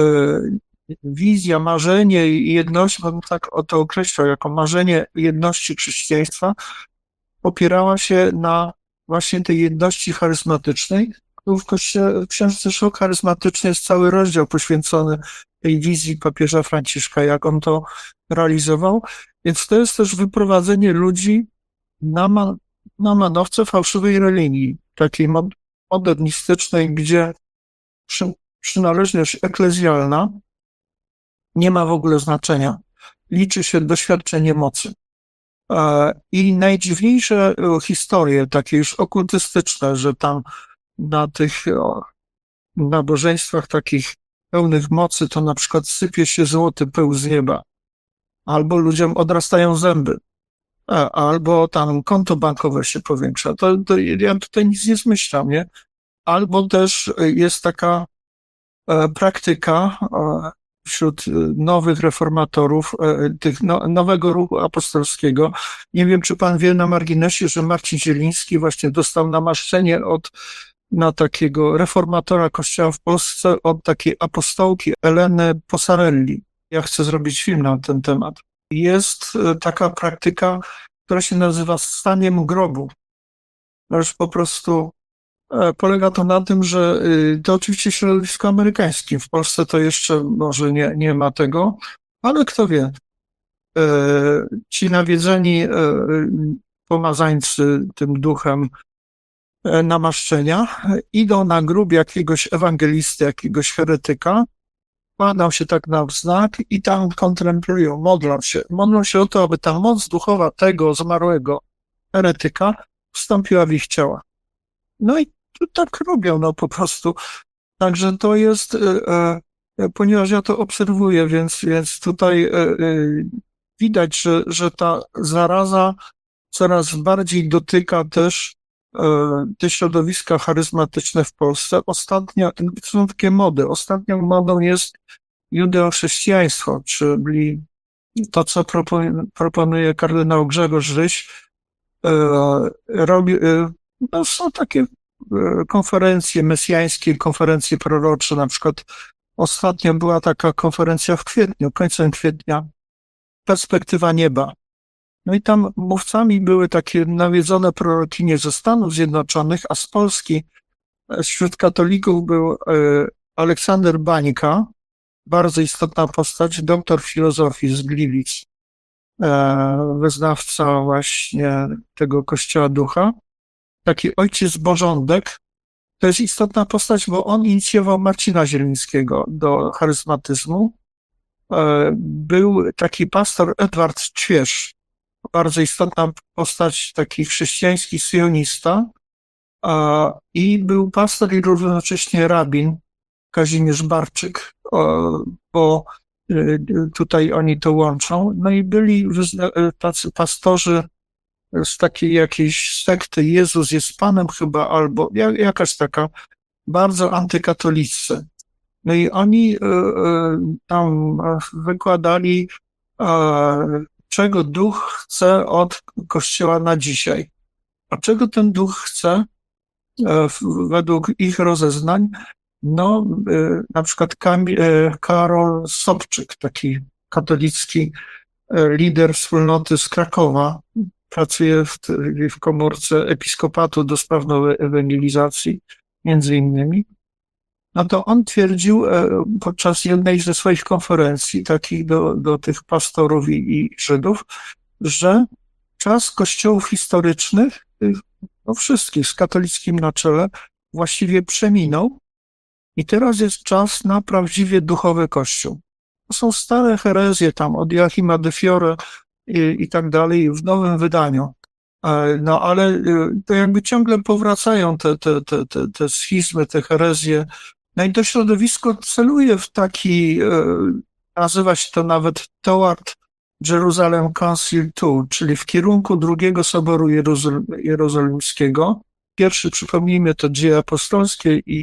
wizja, marzenie i jedność, bym tak o to określał, jako marzenie jedności chrześcijaństwa, opierała się na właśnie tej jedności charyzmatycznej. W kościele, w książce Szok charyzmatyczny jest cały rozdział poświęcony tej wizji papieża Franciszka, jak on to realizował. Więc to jest też wyprowadzenie ludzi na, ma, na manowce fałszywej religii, takiej modernistycznej, gdzie przy, przynależność eklezjalna nie ma w ogóle znaczenia. Liczy się doświadczenie mocy. I najdziwniejsze historie, takie już okultystyczne, że tam na tych nabożeństwach takich pełnych mocy to na przykład sypie się złoty pył z nieba, albo ludziom odrastają zęby, albo tam konto bankowe się powiększa. To, to ja tutaj nic nie zmyślam, nie? Albo też jest taka e, praktyka e, wśród nowych reformatorów, e, tych no, nowego ruchu apostolskiego. Nie wiem, czy pan wie na marginesie, że Marcin Zieliński właśnie dostał namaszczenie od na takiego reformatora kościoła w Polsce od takiej apostołki Eleny Posarelli. Ja chcę zrobić film na ten temat. Jest taka praktyka, która się nazywa staniem grobu. Już po prostu polega to na tym, że to oczywiście środowisko amerykańskie. W Polsce to jeszcze może nie, nie ma tego, ale kto wie. Ci nawiedzeni pomazańcy tym duchem namaszczenia idą na grób jakiegoś ewangelisty, jakiegoś heretyka, kładą się tak na wznak i tam kontemplują, modlą się. Modlą się o to, aby ta moc duchowa tego zmarłego heretyka wstąpiła w ich ciała. No i tak robią, no po prostu. Także to jest, e, e, ponieważ ja to obserwuję, więc, więc tutaj e, e, widać, że, że ta zaraza coraz bardziej dotyka też e, te środowiska charyzmatyczne w Polsce. Ostatnio, to są takie mody. Ostatnią modą jest judeochrześcijaństwo, czyli to, co proponuje, proponuje kardynał Grzegorz Ryś. E, robi, e, no są takie konferencje mesjańskie, konferencje prorocze, na przykład ostatnio była taka konferencja w kwietniu, końcem kwietnia, Perspektywa nieba. No i tam mówcami były takie nawiedzone prorokinie ze Stanów Zjednoczonych, a z Polski wśród katolików był Aleksander Bańka, bardzo istotna postać, doktor filozofii z Gliwic. wyznawca właśnie tego Kościoła Ducha, taki ojciec Bożądek. To jest istotna postać, bo on inicjował Marcina Zielińskiego do charyzmatyzmu. Był taki pastor Edward Ćwierz, bardzo istotna postać, taki chrześcijański sionista, i był pastor i równocześnie rabin Kazimierz Barczyk, bo tutaj oni to łączą. No i byli tacy pastorzy z takiej jakiejś sekty, Jezus jest Panem chyba, albo jakaś taka bardzo antykatolicy. No i oni tam wykładali, czego Duch chce od Kościoła na dzisiaj. A czego ten Duch chce według ich rozeznań? No, na przykład Kamil, Karol Sobczyk, taki katolicki lider wspólnoty z Krakowa, pracuje w, w komórce Episkopatu do spraw nowej ewangelizacji, między innymi. No to on twierdził podczas jednej ze swoich konferencji, takich do, do tych pastorów i, i Żydów, że czas kościołów historycznych, no wszystkich z katolickim na czele, właściwie przeminął i teraz jest czas na prawdziwie duchowy kościół. To są stare herezje tam od Joachima de Fiore i, i tak dalej w nowym wydaniu. No ale to jakby ciągle powracają te, te, te, te, te schizmy, te herezje. No i to środowisko celuje w taki, nazywa się to nawet Toward Jerusalem Council two, czyli w kierunku drugiego Soboru Jerozol- Jerozolimskiego. Pierwszy, przypomnijmy, to Dzieje Apostolskie i,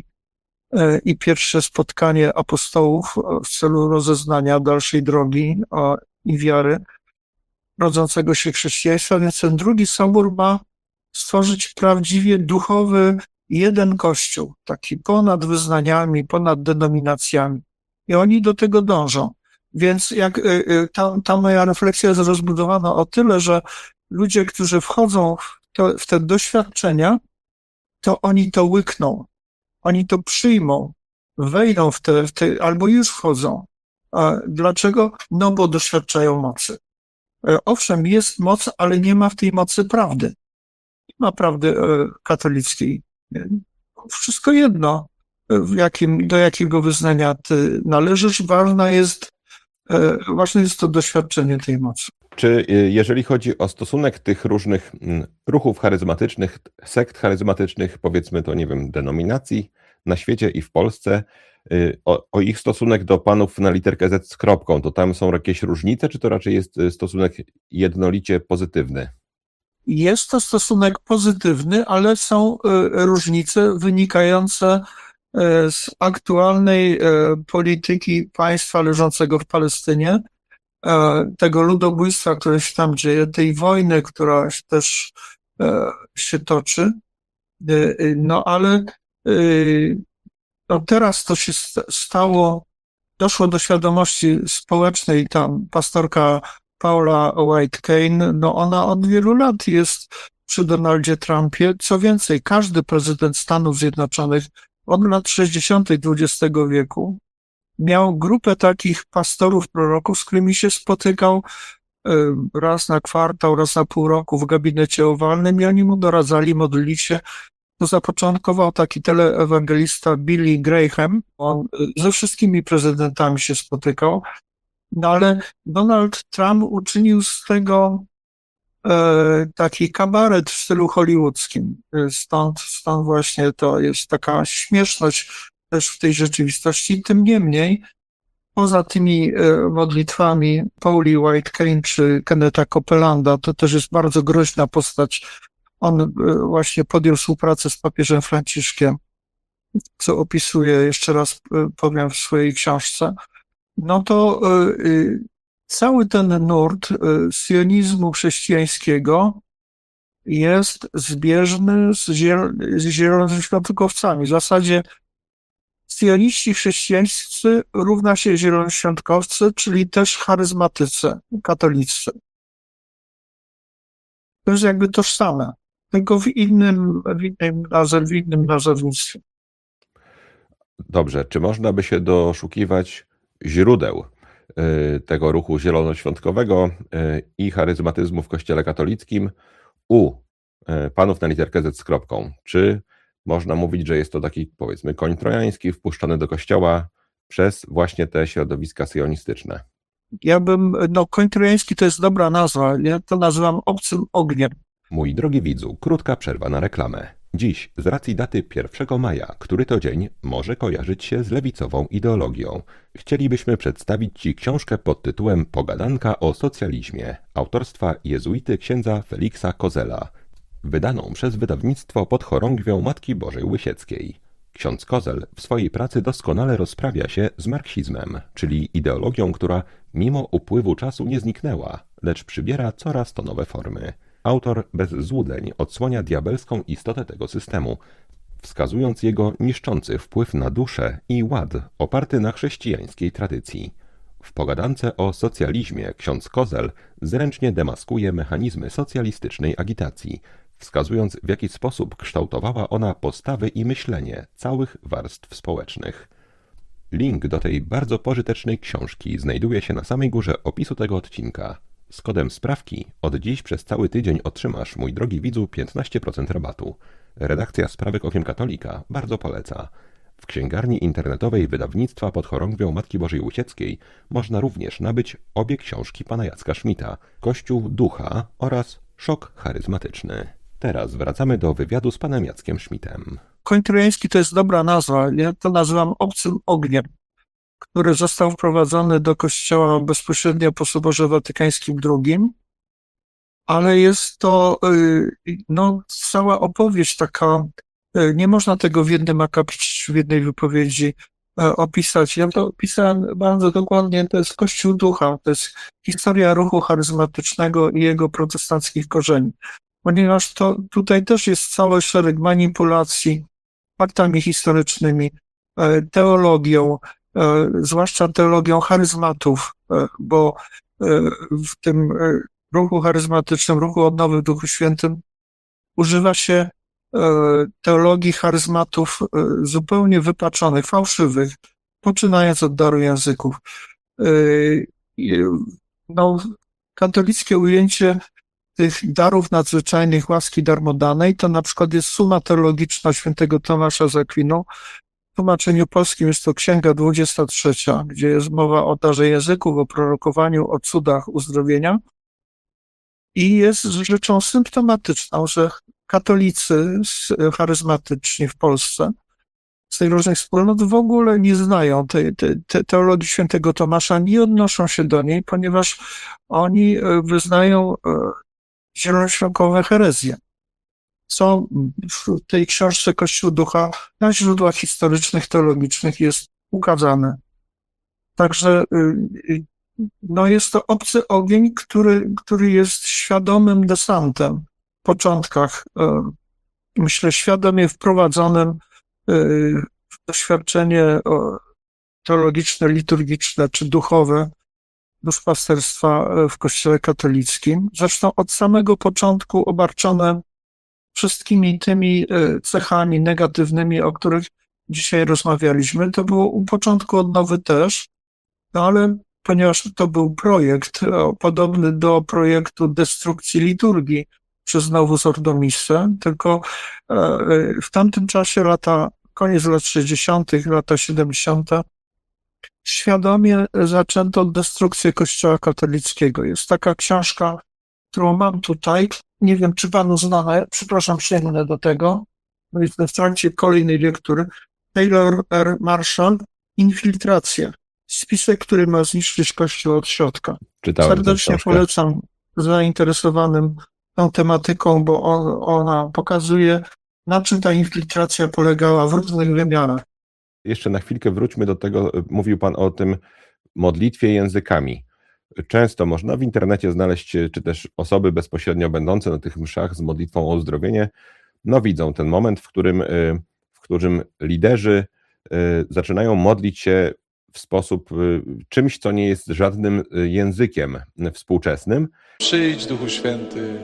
i pierwsze spotkanie apostołów w celu rozeznania dalszej drogi o, i wiary rodzącego się chrześcijaństwa, więc ten drugi Sobór ma stworzyć prawdziwie duchowy jeden kościół, taki ponad wyznaniami, ponad denominacjami. I oni do tego dążą. Więc jak ta, ta moja refleksja jest rozbudowana o tyle, że ludzie, którzy wchodzą w, to, w te doświadczenia, to oni to łykną, oni to przyjmą, wejdą w te, w te albo już wchodzą. A dlaczego? No bo doświadczają mocy. Owszem, jest moc, ale nie ma w tej mocy prawdy. Nie ma prawdy katolickiej. Wszystko jedno, w jakim, do jakiego wyznania ty należysz, ważna jest, ważne jest to doświadczenie tej mocy. Czy jeżeli chodzi o stosunek tych różnych ruchów charyzmatycznych, sekt charyzmatycznych, powiedzmy to, nie wiem, denominacji na świecie i w Polsce, o, o ich stosunek do panów na literkę Z z kropką, to tam są jakieś różnice, czy to raczej jest stosunek jednolicie pozytywny? Jest to stosunek pozytywny, ale są różnice wynikające z aktualnej polityki państwa leżącego w Palestynie, tego ludobójstwa, które się tam dzieje, tej wojny, która też się toczy. No ale no teraz to się stało, doszło do świadomości społecznej, tam pastorka Paula White Cain, no ona od wielu lat jest przy Donaldzie Trumpie. Co więcej, każdy prezydent Stanów Zjednoczonych od lat sześćdziesiątych dwudziestego wieku miał grupę takich pastorów, proroków, z którymi się spotykał raz na kwartał, raz na pół roku w gabinecie owalnym i oni mu doradzali, modlili się. To zapoczątkował taki teleewangelista Billy Graham. On ze wszystkimi prezydentami się spotykał. No ale Donald Trump uczynił z tego e, taki kabaret w stylu hollywoodzkim. Stąd, stąd właśnie to jest taka śmieszność też w tej rzeczywistości. Tym niemniej, poza tymi e, modlitwami Pauli White Cain czy Kennetha Coppelanda, to też jest bardzo groźna postać. On e, właśnie podjął współpracę z papieżem Franciszkiem, co opisuje, jeszcze raz e, powiem w swojej książce. No to y, cały ten nurt y, sionizmu chrześcijańskiego jest zbieżny z, ziel, z zielonoświątkowcami. W zasadzie sioniści chrześcijańscy równa się zielonoświątkowcy, czyli też charyzmatycy katolicy. To jest jakby tożsame, tylko w innym, w innym, nazw, w innym nazewnictwie. Dobrze, czy można by się doszukiwać źródeł tego ruchu zielonoświątkowego i charyzmatyzmu w Kościele katolickim u panów na literkę Z z kropką. Czy można mówić, że jest to taki, powiedzmy, koń trojański wpuszczony do Kościoła przez właśnie te środowiska sionistyczne? Ja bym, no koń trojański to jest dobra nazwa, ja to nazywam obcym ogniem. Mój drogi widzu, krótka przerwa na reklamę. Dziś, z racji daty pierwszego maja, który to dzień może kojarzyć się z lewicową ideologią, chcielibyśmy przedstawić Ci książkę pod tytułem Pogadanka o socjalizmie, autorstwa jezuity księdza Feliksa Kozela, wydaną przez wydawnictwo pod chorągwią Matki Bożej Łysieckiej. Ksiądz Kozel w swojej pracy doskonale rozprawia się z marksizmem, czyli ideologią, która mimo upływu czasu nie zniknęła, lecz przybiera coraz to nowe formy. Autor bez złudzeń odsłania diabelską istotę tego systemu, wskazując jego niszczący wpływ na duszę i ład oparty na chrześcijańskiej tradycji. W pogadance o socjalizmie ksiądz Kozel zręcznie demaskuje mechanizmy socjalistycznej agitacji, wskazując, w jaki sposób kształtowała ona postawy i myślenie całych warstw społecznych. Link do tej bardzo pożytecznej książki znajduje się na samej górze opisu tego odcinka. Z kodem sprawki od dziś przez cały tydzień otrzymasz, mój drogi widzu, piętnaście procent rabatu. Redakcja Sprawek Okiem Katolika bardzo poleca. W księgarni internetowej wydawnictwa pod chorągwią Matki Bożej Łysieckiej można również nabyć obie książki pana Jacka Szmita, Kościół Ducha oraz Szok charyzmatyczny. Teraz wracamy do wywiadu z panem Jackiem Szmitem. Koń trojański to jest dobra nazwa, ja to nazywam obcym ogniem, który został wprowadzony do Kościoła bezpośrednio po Soborze Watykańskim drugim, ale jest to no, cała opowieść taka, nie można tego w jednym akapicie, w jednej wypowiedzi opisać. Ja to opisałem bardzo dokładnie, to jest Kościół Ducha, to jest historia ruchu charyzmatycznego i jego protestanckich korzeni, ponieważ to tutaj też jest cały szereg manipulacji faktami historycznymi, teologią, zwłaszcza teologią charyzmatów, bo w tym ruchu charyzmatycznym, ruchu odnowy w Duchu Świętym używa się teologii charyzmatów zupełnie wypaczonych, fałszywych, poczynając od daru języków. No, katolickie ujęcie tych darów nadzwyczajnych łaski darmodanej to na przykład jest suma teologiczna świętego Tomasza z Akwinu. W tłumaczeniu polskim jest to Księga dwudziesta trzecia, gdzie jest mowa o darze języków, o prorokowaniu, o cudach uzdrowienia. I jest rzeczą symptomatyczną, że katolicy charyzmatyczni w Polsce z tych różnych wspólnot w ogóle nie znają tej, tej, tej teologii świętego Tomasza, nie odnoszą się do niej, ponieważ oni wyznają zielonoświątkowe herezje. Co w tej książce Kościół Ducha na źródłach historycznych, teologicznych jest ukazane. Także no jest to obcy ogień, który, który jest świadomym desantem w początkach, myślę, świadomie wprowadzonym w doświadczenie teologiczne, liturgiczne czy duchowe duszpasterstwa w Kościele katolickim. Zresztą od samego początku obarczone wszystkimi tymi cechami negatywnymi, o których dzisiaj rozmawialiśmy. To było u początku odnowy też, no ale ponieważ to był projekt podobny do projektu destrukcji liturgii przez Novus Ordo Missae, tylko w tamtym czasie, lata, koniec lat sześćdziesiątych, lata siedemdziesiąte, świadomie zaczęto destrukcję Kościoła katolickiego. Jest taka książka, którą mam tutaj, nie wiem, czy panu znana, przepraszam, sięgnę do tego, bo jestem w trakcie kolejnej lektury, Taylor R. Marshall, Infiltracja. Spisek, który ma zniszczyć Kościół od środka. Czytałem Serdecznie polecam zainteresowanym tą tematyką, bo on, ona pokazuje, na czym ta infiltracja polegała w różnych wymiarach. Jeszcze na chwilkę wróćmy do tego, mówił pan o tym modlitwie językami. Często można w internecie znaleźć, czy też osoby bezpośrednio będące na tych mszach z modlitwą o uzdrowienie, no widzą ten moment, w którym, w którym liderzy zaczynają modlić się w sposób, czymś, co nie jest żadnym językiem współczesnym. Przyjdź, Duchu Święty.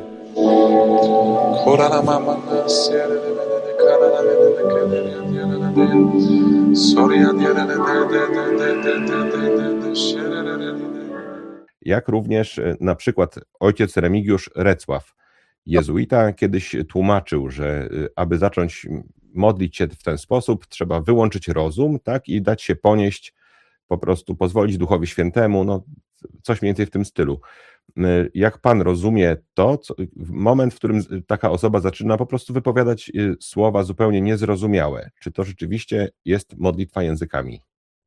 jak również na przykład ojciec Remigiusz Recław, jezuita, kiedyś tłumaczył, że aby zacząć modlić się w ten sposób, trzeba wyłączyć rozum, tak, i dać się ponieść, po prostu pozwolić Duchowi Świętemu, no coś mniej więcej w tym stylu. Jak pan rozumie to, co, moment, w którym taka osoba zaczyna po prostu wypowiadać słowa zupełnie niezrozumiałe, czy to rzeczywiście jest modlitwa językami?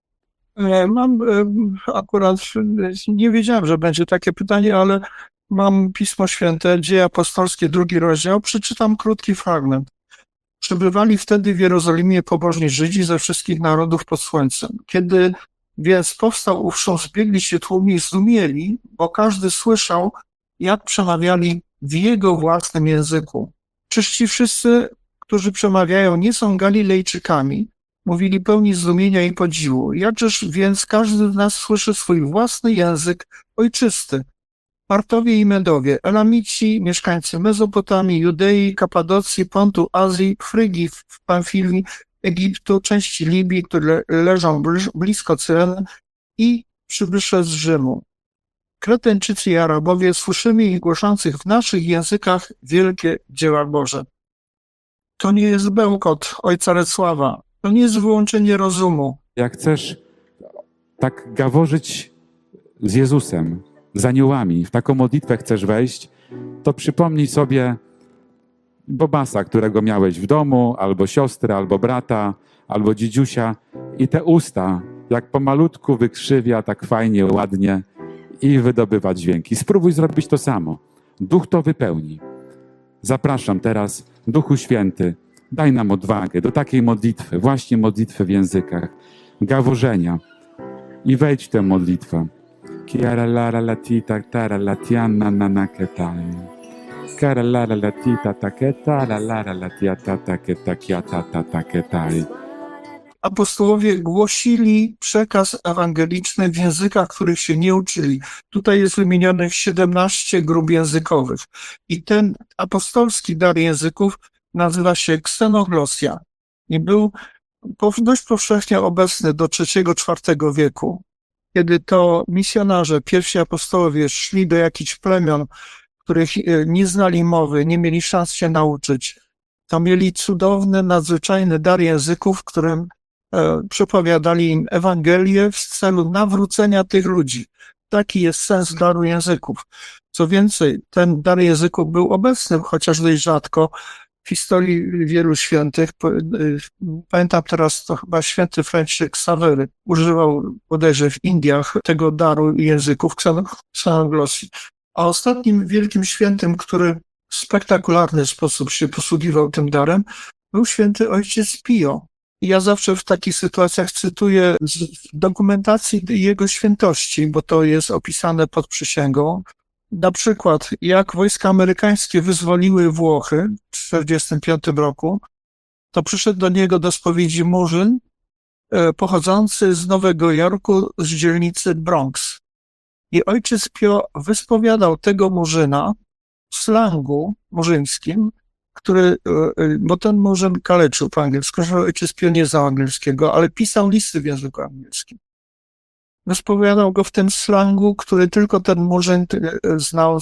Mam akurat, nie wiedziałem, że będzie takie pytanie, ale mam Pismo Święte, Dzieje Apostolskie, drugi rozdział, przeczytam krótki fragment. Przybywali wtedy w Jerozolimie pobożni Żydzi ze wszystkich narodów pod słońcem. Kiedy więc powstał ów szum, zbiegli się tłumy i zdumieli, bo każdy słyszał, jak przemawiali w jego własnym języku. Czyż ci wszyscy, którzy przemawiają, nie są Galilejczykami? Mówili pełni zdumienia i podziwu. Jakżeż więc każdy z nas słyszy swój własny język ojczysty? Partowie i Medowie, Elamici, mieszkańcy Mezopotamii, Judei, Kapadocji, Pontu, Azji, Frygii, w Pamfilii, Egiptu, części Libii, które leżą blisko Cyreny, i przybysze z Rzymu. Kreteńczycy i Arabowie, słyszymy ich głoszących w naszych językach wielkie dzieła Boże. To nie jest bełkot ojca Recława, to nie jest wyłączenie rozumu. Jak chcesz tak gaworzyć z Jezusem, z aniołami, w taką modlitwę chcesz wejść, to przypomnij sobie Bobasa, którego miałeś w domu, albo siostrę, albo brata, albo dziedziusia, i te usta, jak pomalutku wykrzywia tak fajnie, ładnie i wydobywa dźwięki. Spróbuj zrobić to samo. Duch to wypełni. Zapraszam teraz, Duchu Święty, daj nam odwagę do takiej modlitwy, właśnie modlitwy w językach, gaworzenia, i wejdź w tę modlitwę. Kiara lara latita tara latiana nanaketai. Kara lara latita taketa la lara latiata taketa kiata taketai. Apostołowie głosili przekaz ewangeliczny w językach, których się nie uczyli. Tutaj jest wymienionych siedemnaście grup językowych. I ten apostolski dar języków nazywa się ksenoglosja. I był dość powszechnie obecny do trzeciego czwartego wieku. Kiedy to misjonarze, pierwsi apostołowie szli do jakichś plemion, których nie znali mowy, nie mieli szans się nauczyć, to mieli cudowny, nadzwyczajny dar języków, którym e, przepowiadali im Ewangelię w celu nawrócenia tych ludzi. Taki jest sens daru języków. Co więcej, ten dar języków był obecny, chociaż dość rzadko, w historii wielu świętych. Pamiętam teraz, to chyba święty Franciszek Ksawery używał bodajże w Indiach tego daru języków, ksenoglosji. A ostatnim wielkim świętym, który w spektakularny sposób się posługiwał tym darem, był święty ojciec Pio. I ja zawsze w takich sytuacjach cytuję z dokumentacji jego świętości, bo to jest opisane pod przysięgą. Na przykład, jak wojska amerykańskie wyzwoliły Włochy w tysiąc dziewięćset czterdziestym piątym roku, to przyszedł do niego do spowiedzi murzyn pochodzący z Nowego Jorku, z dzielnicy Bronx. I ojciec Pio wyspowiadał tego murzyna w slangu murzyńskim, który, bo ten murzyn kaleczył po angielsku, że ojciec Pio nie znał angielskiego, ale pisał listy w języku angielskim. Wyspowiadał go w tym slangu, który tylko ten murzyn znał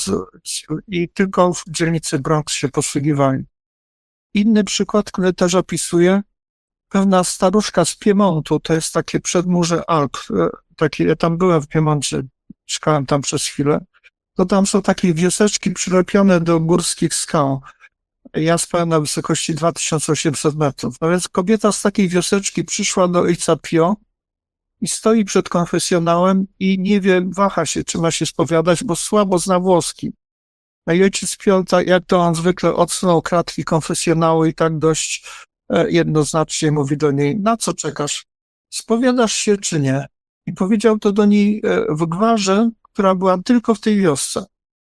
i tylko w dzielnicy Bronx się posługiwali. Inny przykład, który też opisuję, pewna staruszka z Piemontu, to jest takie przedmurze Alp, takie, ja tam byłem w Piemoncie, mieszkałem tam przez chwilę, to tam są takie wioseczki przylepione do górskich skał. Ja spałem na wysokości dwa tysiące osiemset metrów. No więc kobieta z takiej wioseczki przyszła do ojca Pio i stoi przed konfesjonałem i nie wie, waha się, czy ma się spowiadać, bo słabo zna włoski. No i ojciec Pio, tak jak to on zwykle, odsunął kratki konfesjonału i tak dość jednoznacznie mówi do niej, na co czekasz? Spowiadasz się czy nie? I powiedział to do niej w gwarze, która była tylko w tej wiosce.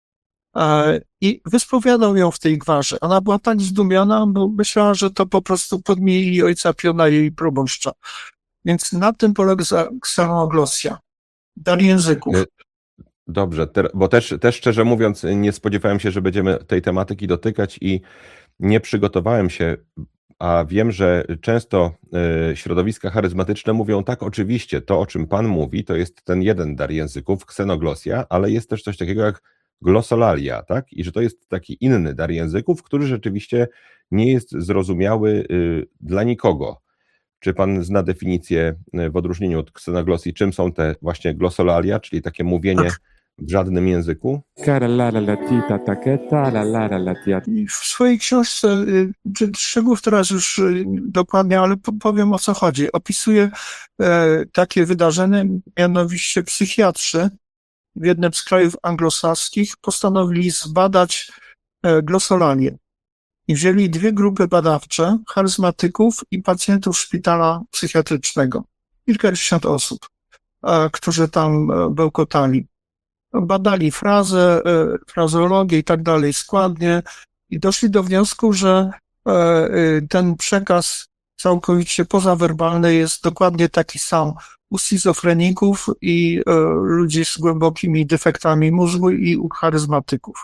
I wyspowiadał ją w tej gwarze. Ona była tak zdumiona, bo myślała, że to po prostu podmienili ojca Pio na jej proboszcza. Więc na tym polega ksenoglosja, dar języków. Dobrze, bo też, też szczerze mówiąc nie spodziewałem się, że będziemy tej tematyki dotykać i nie przygotowałem się a wiem, że często środowiska charyzmatyczne mówią tak, oczywiście, to o czym Pan mówi, to jest ten jeden dar języków, ksenoglosia, ale jest też coś takiego jak glosolalia, tak? I że to jest taki inny dar języków, który rzeczywiście nie jest zrozumiały dla nikogo. Czy Pan zna definicję w odróżnieniu od ksenoglosji, czym są te właśnie glosolalia, czyli takie mówienie w żadnym języku? I w swojej książce, szczegółów teraz już dokładnie, ale powiem, o co chodzi. Opisuję takie wydarzenie, mianowicie psychiatrzy w jednym z krajów anglosaskich postanowili zbadać glosolalię. I wzięli dwie grupy badawcze, charyzmatyków i pacjentów szpitala psychiatrycznego. Kilkadziesiąt osób, którzy tam bełkotali. Badali frazę, frazeologię i tak dalej składnie i doszli do wniosku, że ten przekaz całkowicie pozawerbalny jest dokładnie taki sam u schizofreników i ludzi z głębokimi defektami mózgu i u charyzmatyków.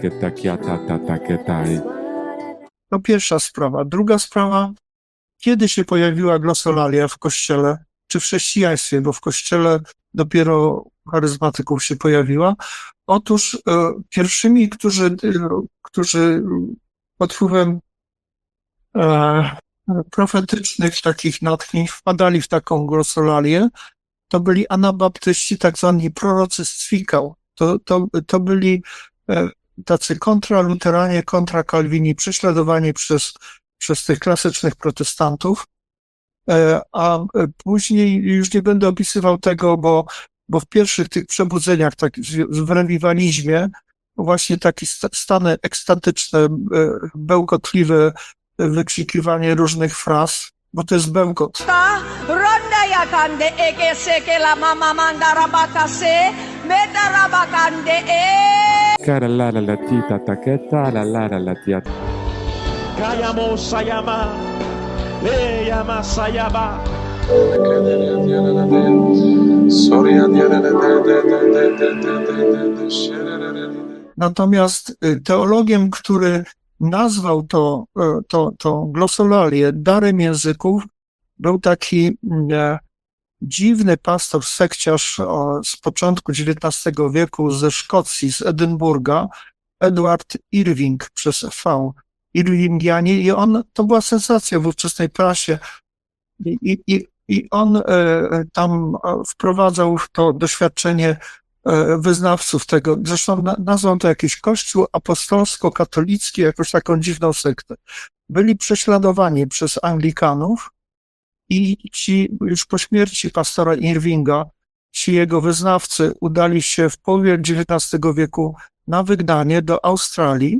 To pierwsza sprawa. Druga sprawa, kiedy się pojawiła glosolalia w Kościele, czy w chrześcijaństwie, bo w Kościele dopiero charyzmatyków się pojawiła. Otóż e, pierwszymi, którzy, e, którzy pod wpływem e, profetycznych takich natchnień wpadali w taką glosolalię, to byli anabaptyści, tak zwani prorocy z Zwickau. To, to, to byli e, tacy kontraluteranie, kontrakalwini, prześladowani przez, przez tych klasycznych protestantów. A później już nie będę opisywał tego, bo, bo w pierwszych tych przebudzeniach, tak w rewiwalizmie, właśnie takie stany ekstatyczne, bełkotliwe wykrzykiwanie różnych fraz, bo to jest bełkot. Natomiast teologiem, który nazwał to, to, to glosolalię darem języków, był taki e, dziwny pastor, sekciarz o, z początku dziewiętnastego wieku ze Szkocji, z Edynburga, Edward Irving przez V. Irvingianie, i on, to była sensacja w ówczesnej prasie, i, i, i on e, tam wprowadzał w to doświadczenie e, wyznawców tego, zresztą na, nazwał to jakiś kościół apostolsko-katolicki, jakąś taką dziwną sektę. Byli prześladowani przez Anglikanów i ci już po śmierci pastora Irvinga, ci jego wyznawcy udali się w połowie dziewiętnastego wieku na wygnanie do Australii.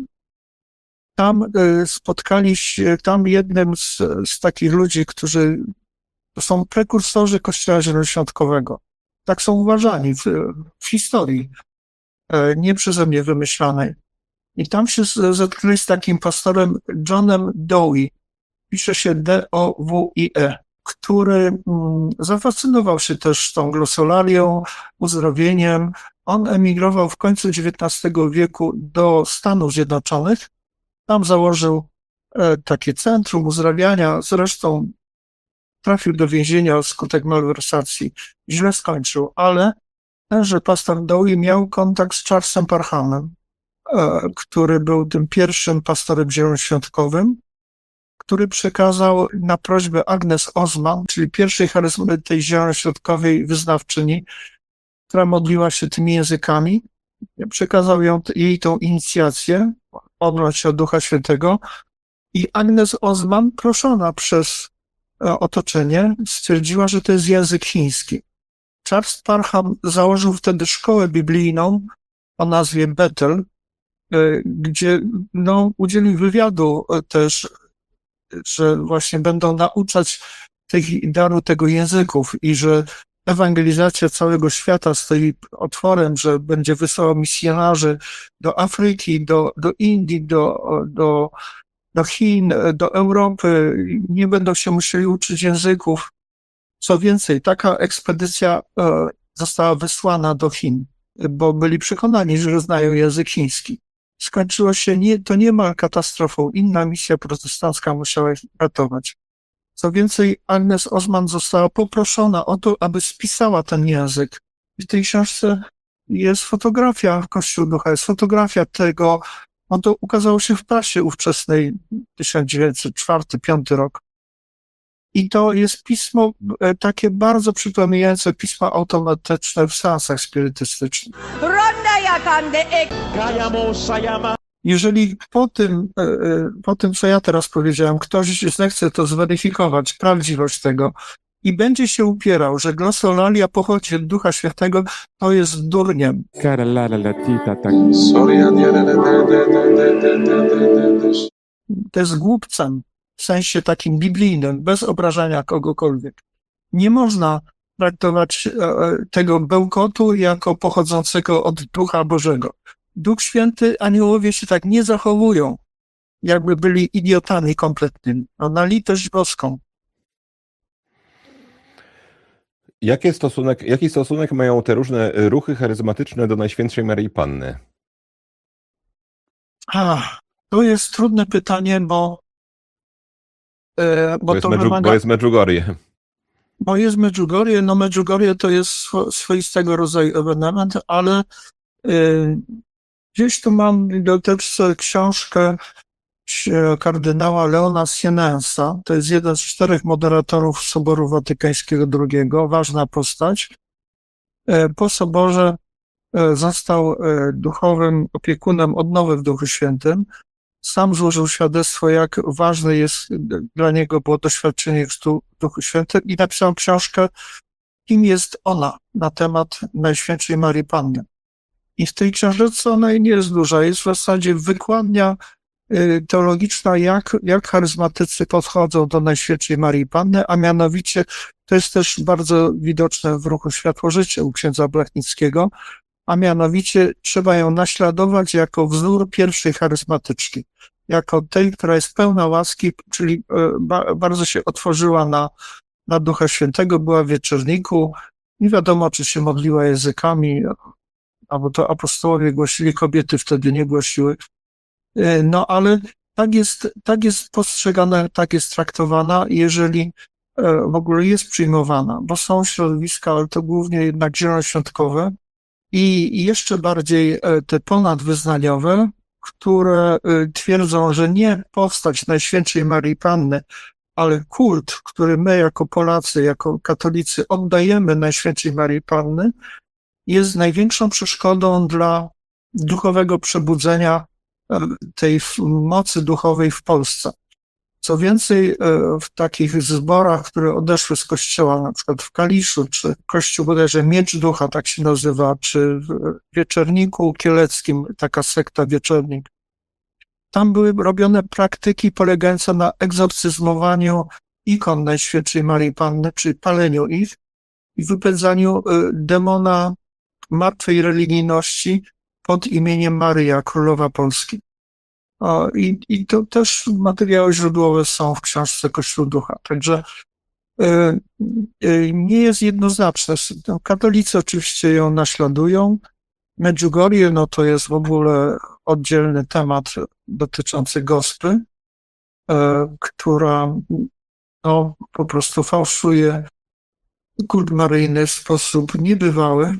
Tam spotkali się, tam jednym z, z takich ludzi, którzy są prekursorzy Kościoła Zielonoświątkowego. Tak są uważani w, w historii, nie przeze mnie wymyślanej. I tam się zetknęli z takim pastorem Johnem Dowie, pisze się D O W I E, który mm, zafascynował się też tą glosolalią, uzdrowieniem. On emigrował w końcu dziewiętnastego wieku do Stanów Zjednoczonych. Tam założył e, takie centrum uzdrawiania, zresztą trafił do więzienia wskutek malwersacji. Źle skończył, ale tenże pastor Dowie miał kontakt z Charlesem Parhamem, e, który był tym pierwszym pastorem zielonoświątkowym, który przekazał na prośbę Agnes Ozman, czyli pierwszej charyzmy tej zielonoświątkowej wyznawczyni, która modliła się tymi językami, przekazał ją, jej tą inicjację, odnoś się od Ducha Świętego, i Agnes Ozman, proszona przez otoczenie, stwierdziła, że to jest język chiński. Charles Parham założył wtedy szkołę biblijną o nazwie Bethel, gdzie no, udzielił wywiadu też, że właśnie będą nauczać tych daru tego języków i że ewangelizacja całego świata stoi otworem, że będzie wysyłał misjonarzy do Afryki, do, do Indii, do, do, do Chin, do Europy. Nie będą się musieli uczyć języków. Co więcej, taka ekspedycja została wysłana do Chin, bo byli przekonani, że znają język chiński. skończyło się nie, to niemal katastrofą. Inna misja protestancka musiała ich ratować. Co więcej, Agnes Ozman została poproszona o to, aby spisała ten język. I w tej książce jest fotografia Kościół Ducha, jest fotografia tego, no to ukazało się w prasie ówczesnej, tysiąc dziewięćset czwarty do piątego rok. I to jest pismo takie bardzo przypominające pisma automatyczne w seansach spirytystycznych. Jeżeli po tym, po tym, co ja teraz powiedziałem, ktoś zechce to zweryfikować, prawdziwość tego i będzie się upierał, że glosolalia pochodzi od Ducha Świętego, to jest durniem. To jest głupcem, w sensie takim biblijnym, bez obrażania kogokolwiek. Nie można traktować tego bełkotu jako pochodzącego od Ducha Bożego. Duch Święty, aniołowie się tak nie zachowują, jakby byli idiotami kompletnymi. No, na litość boską. Jaki stosunek, jaki stosunek mają te różne ruchy charyzmatyczne do Najświętszej Maryi Panny? A, to jest trudne pytanie, bo, e, bo, bo, jest to Medżu, wymaga... bo jest Medjugorje. Bo jest Medjugorje, no Medjugorje to jest swo, swoistego rodzaju ewenement, ale y, gdzieś tu mam w bibliotece książkę kardynała Leona Sienensa, to jest jeden z czterech moderatorów Soboru Watykańskiego drugiego, ważna postać. Po soborze został duchowym opiekunem odnowy w Duchu Świętym. Sam złożył świadectwo, jak ważne jest dla niego było doświadczenie chrztu w Duchu Świętym i napisał książkę Kim jest ona? Na temat Najświętszej Maryi Panny. I w tej książce ona nie jest duża, jest w zasadzie wykładnia teologiczna, jak, jak charyzmatycy podchodzą do Najświętszej Maryi Panny, a mianowicie to jest też bardzo widoczne w ruchu Światło Życie u księdza Blachnickiego, a mianowicie trzeba ją naśladować jako wzór pierwszej charyzmatyczki, jako tej, która jest pełna łaski, czyli ba, bardzo się otworzyła na, na Ducha Świętego, była w wieczorniku, nie wiadomo, czy się modliła językami, albo to apostołowie głosili, kobiety wtedy nie głosiły. No ale tak jest, tak jest postrzegana, tak jest traktowana, jeżeli w ogóle jest przyjmowana, bo są środowiska, ale to głównie jednak zielonoświątkowe i jeszcze bardziej te ponadwyznaniowe, które twierdzą, że nie postać Najświętszej Maryi Panny, ale kult, który my jako Polacy, jako katolicy oddajemy Najświętszej Maryi Panny, jest największą przeszkodą dla duchowego przebudzenia tej mocy duchowej w Polsce. Co więcej, w takich zborach, które odeszły z kościoła, na przykład w Kaliszu, czy kościół bodajże Miecz Ducha, tak się nazywa, czy w Wieczorniku Kieleckim, taka sekta Wieczornik, tam były robione praktyki polegające na egzorcyzmowaniu ikon Najświętszej Maryi Panny, czyli paleniu ich i wypędzaniu demona martwej religijności pod imieniem Maryja, Królowa Polski. O, i, I to też materiały źródłowe są w książce Kościół Ducha. Także y, y, nie jest jednoznaczne. Katolicy oczywiście ją naśladują. Medjugorje, no to jest w ogóle oddzielny temat dotyczący gospy, y, która no, po prostu fałszuje kult maryjny w sposób niebywały,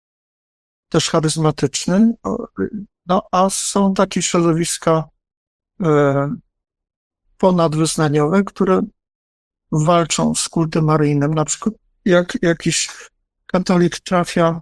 też charyzmatyczny. No, a są takie środowiska e, ponadwyznaniowe, które walczą z kultem maryjnym. Na przykład jak jakiś katolik trafia,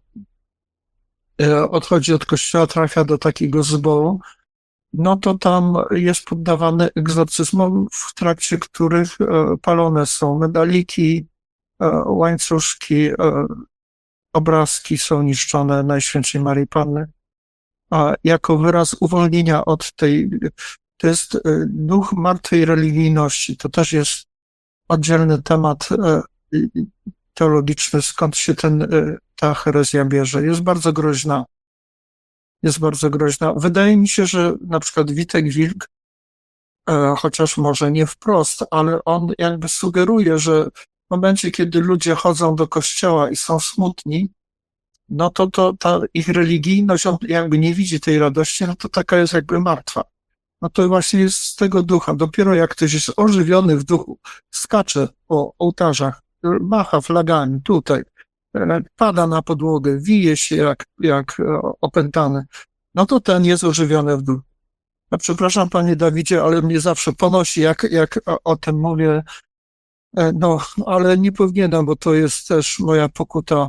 e, odchodzi od kościoła, trafia do takiego zboru, no to tam jest poddawany egzorcyzmom, w trakcie których e, palone są medaliki, e, łańcuszki, e, obrazki są niszczone Najświętszej Maryi Panny. A jako wyraz uwolnienia od tej, to jest duch martwej religijności. To też jest oddzielny temat teologiczny, skąd się ten, ta herezja bierze. Jest bardzo groźna. Jest bardzo groźna. Wydaje mi się, że na przykład Witek Wilk, chociaż może nie wprost, ale on jakby sugeruje, że w momencie, kiedy ludzie chodzą do kościoła i są smutni, no to, to ta ich religijność, on jakby nie widzi tej radości, no to taka jest jakby martwa. No to właśnie jest z tego ducha. Dopiero jak ktoś jest ożywiony w duchu, skacze po ołtarzach, macha flagami tutaj, pada na podłogę, wije się jak, jak opętany, no to ten jest ożywiony w duchu. No przepraszam, panie Dawidzie, ale mnie zawsze ponosi, jak, jak o tym mówię. No, ale nie powinienem, bo to jest też moja pokuta.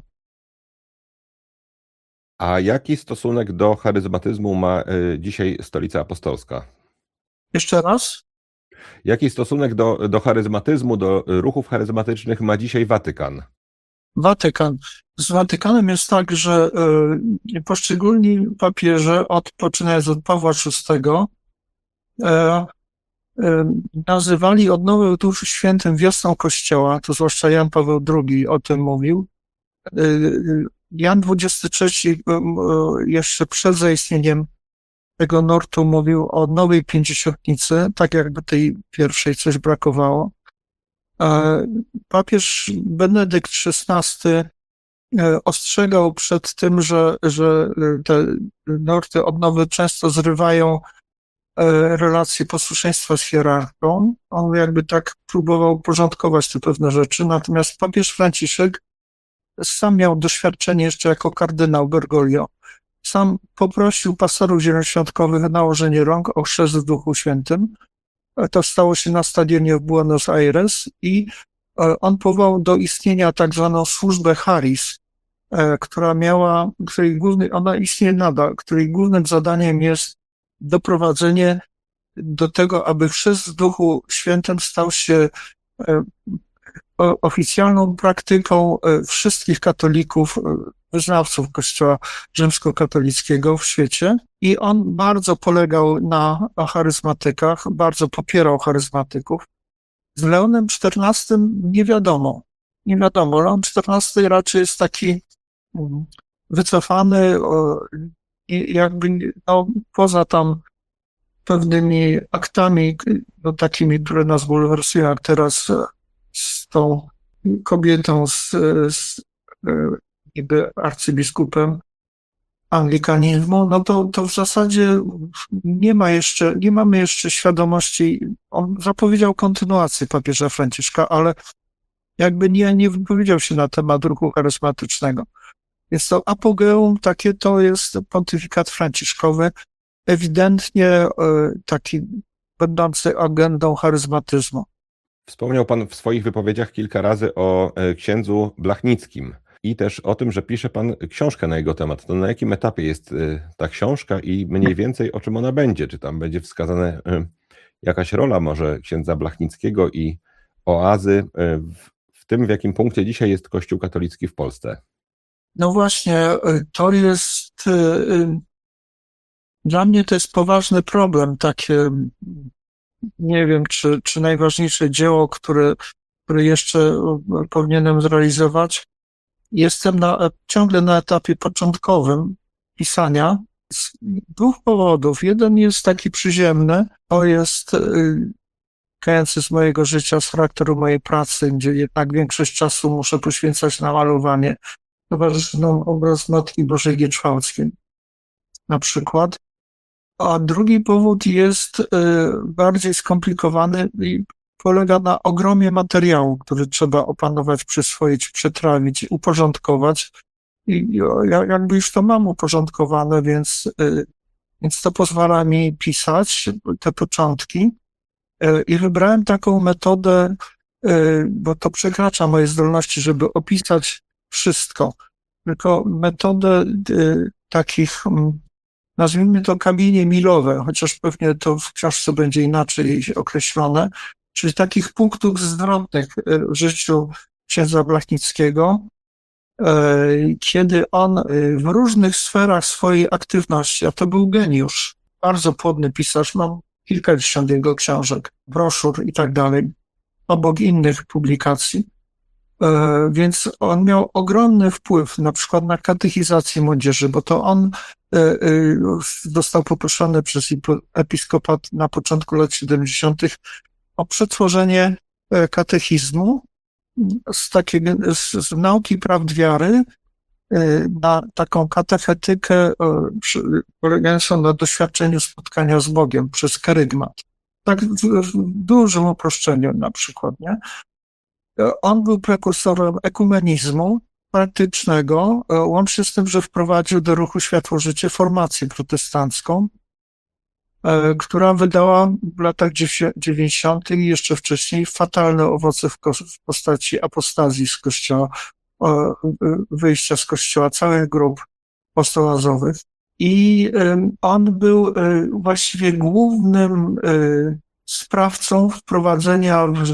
A jaki stosunek do charyzmatyzmu ma y, dzisiaj Stolica Apostolska? Jeszcze raz? Jaki stosunek do, do charyzmatyzmu, do ruchów charyzmatycznych ma dzisiaj Watykan? Watykan. Z Watykanem jest tak, że y, poszczególni papieże, od, poczynając od Pawła szóstego, y, y, nazywali odnowę w Duchu Świętym wiosną Kościoła, to zwłaszcza Jan Paweł drugi o tym mówił. Y, Jan dwudziesty trzeci y, y, jeszcze przed zaistnieniem tego nurtu mówił o nowej pięćdziesiątnicy, tak jakby tej pierwszej coś brakowało. Papież Benedykt szesnasty ostrzegał przed tym, że, że te nurty odnowy często zrywają relacje posłuszeństwa z hierarchą. On jakby tak próbował porządkować te pewne rzeczy, natomiast papież Franciszek sam miał doświadczenie jeszcze jako kardynał Bergoglio. Sam poprosił pastorów zielonoświątkowych o nałożenie rąk o chrzest w Duchu Świętym. To stało się na stadionie w Buenos Aires i on powołał do istnienia tak zwaną służbę Charis, która miała, której główny, ona istnieje nadal, której głównym zadaniem jest doprowadzenie do tego, aby chrzest w Duchu Świętym stał się oficjalną praktyką wszystkich katolików, wyznawców Kościoła rzymskokatolickiego w świecie i on bardzo polegał na charyzmatykach, bardzo popierał charyzmatyków. Z Leonem czternastym nie wiadomo, nie wiadomo. Leon czternasty raczej jest taki wycofany, jakby no, poza tam pewnymi aktami, no, takimi, które nas bulwersują, jak teraz z tą kobietą, z, z niby arcybiskupem anglikanizmu, no to, to w zasadzie nie ma jeszcze, nie mamy jeszcze świadomości. On zapowiedział kontynuację papieża Franciszka, ale jakby nie, nie wypowiedział się na temat ruchu charyzmatycznego. Więc to apogeum takie to jest pontyfikat franciszkowy, ewidentnie taki będący agendą charyzmatyzmu. Wspomniał pan w swoich wypowiedziach kilka razy o księdzu Blachnickim i też o tym, że pisze pan książkę na jego temat. To na jakim etapie jest ta książka i mniej więcej o czym ona będzie? Czy tam będzie wskazana jakaś rola może księdza Blachnickiego i oazy w, w tym, w jakim punkcie dzisiaj jest Kościół katolicki w Polsce? No właśnie, to jest, dla mnie to jest poważny problem, takie, nie wiem, czy, czy najważniejsze dzieło, które, które jeszcze powinienem zrealizować. Jestem na, ciągle na etapie początkowym pisania z dwóch powodów. Jeden jest taki przyziemny, to jest wynikający z mojego życia, z charakteru mojej pracy, gdzie jednak większość czasu muszę poświęcać na malowanie. Towarzyszy nam obraz Matki Bożej Gieczwałckiej na przykład. A drugi powód jest bardziej skomplikowany i polega na ogromie materiału, który trzeba opanować, przyswoić, przetrawić, uporządkować. I ja jakby już to mam uporządkowane, więc, więc to pozwala mi pisać te początki. I wybrałem taką metodę, bo to przekracza moje zdolności, żeby opisać wszystko. Tylko metodę takich, nazwijmy to kamienie milowe, chociaż pewnie to w książce będzie inaczej określone, czyli takich punktów zwrotnych w życiu księdza Blachnickiego, kiedy on w różnych sferach swojej aktywności, a to był geniusz, bardzo płodny pisarz, mam kilkadziesiąt jego książek, broszur i tak dalej, obok innych publikacji, więc on miał ogromny wpływ na przykład na katechizację młodzieży, bo to on został poproszony przez episkopat na początku lat siedemdziesiątych o przetworzenie katechizmu z takiej z, z nauki prawd wiary na taką katechetykę polegającą na doświadczeniu spotkania z Bogiem przez kerygmat. Tak w, w dużym uproszczeniu na przykład, nie? On był prekursorem ekumenizmu praktycznego, łącznie z tym, że wprowadził do ruchu Światło-Życie formację protestancką, która wydała w latach dziewięćdziesiątych i jeszcze wcześniej fatalne owoce w postaci apostazji z kościoła, wyjścia z kościoła całych grup postołazowych. I on był właściwie głównym sprawcą wprowadzenia w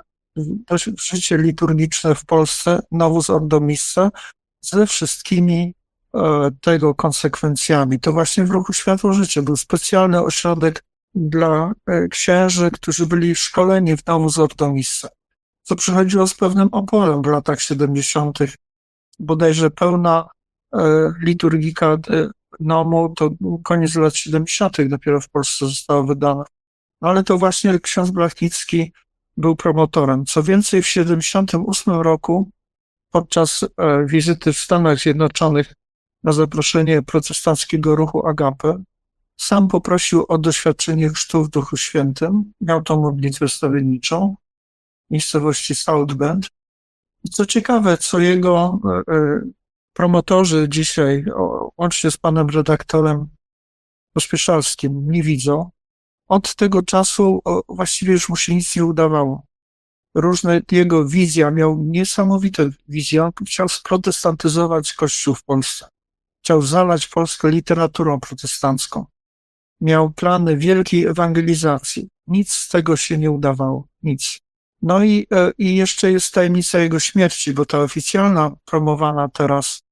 życie liturgiczne w Polsce Novus Ordo Missae ze wszystkimi tego konsekwencjami. To właśnie w ruchu Światło-Życie był specjalny ośrodek dla księży, którzy byli szkoleni w Novus Ordo Missae, co przychodziło z pewnym oporem w latach siedemdziesiątych. Bodajże pełna liturgika Nomu to koniec lat siedemdziesiątych dopiero w Polsce została wydana. No ale to właśnie ksiądz Blachnicki był promotorem. Co więcej, w siedemdziesiątym ósmym roku podczas wizyty w Stanach Zjednoczonych na zaproszenie protestanckiego ruchu Agape sam poprosił o doświadczenie chrztu w Duchu Świętym. Miał tą modlitwę stawienniczą w miejscowości South Bend. I co ciekawe, co jego promotorzy dzisiaj, łącznie z panem redaktorem Pospieszalskim, nie widzą, od tego czasu właściwie już mu się nic nie udawało. Różne jego wizja, miał niesamowite wizje. On chciał sprotestantyzować Kościół w Polsce. Chciał zalać Polskę literaturą protestancką. Miał plany wielkiej ewangelizacji. Nic z tego się nie udawało. Nic. No i, i jeszcze jest tajemnica jego śmierci, bo ta oficjalna, promowana teraz,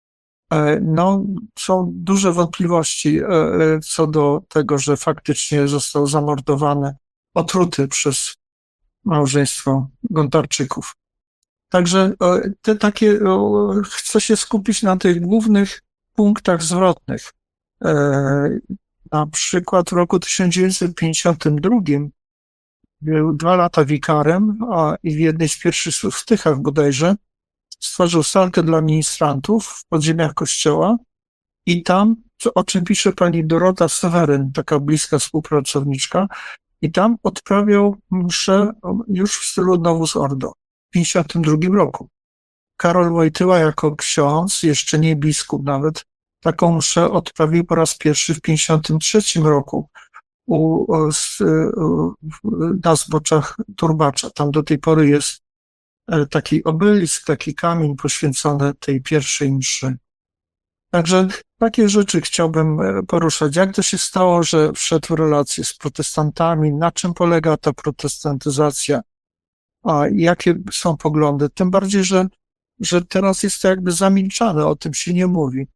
no, są duże wątpliwości co do tego, że faktycznie został zamordowany, otruty przez małżeństwo Gontarczyków. Także te takie, chcę się skupić na tych głównych punktach zwrotnych. Na przykład w roku tysiąc dziewięćset pięćdziesiątym drugim był dwa lata wikarem, a i w jednej z pierwszych w Tychach bodajże stworzył salkę dla ministrantów w podziemiach kościoła i tam, co, o czym pisze pani Dorota Seweryn, taka bliska współpracowniczka, i tam odprawiał mszę już w stylu Novus Ordo w pięćdziesiątym drugim roku. Karol Wojtyła jako ksiądz, jeszcze nie biskup nawet, taką mszę odprawił po raz pierwszy w pięćdziesiątym trzecim roku u, u, u, na zboczach Turbacza. Tam do tej pory jest taki obelisk, taki kamień poświęcony tej pierwszej mszy. Także takie rzeczy chciałbym poruszać. Jak to się stało, że wszedł w relacje z protestantami? Na czym polega ta protestantyzacja? A jakie są poglądy? Tym bardziej, że, że teraz jest to jakby zamilczane, o tym się nie mówi.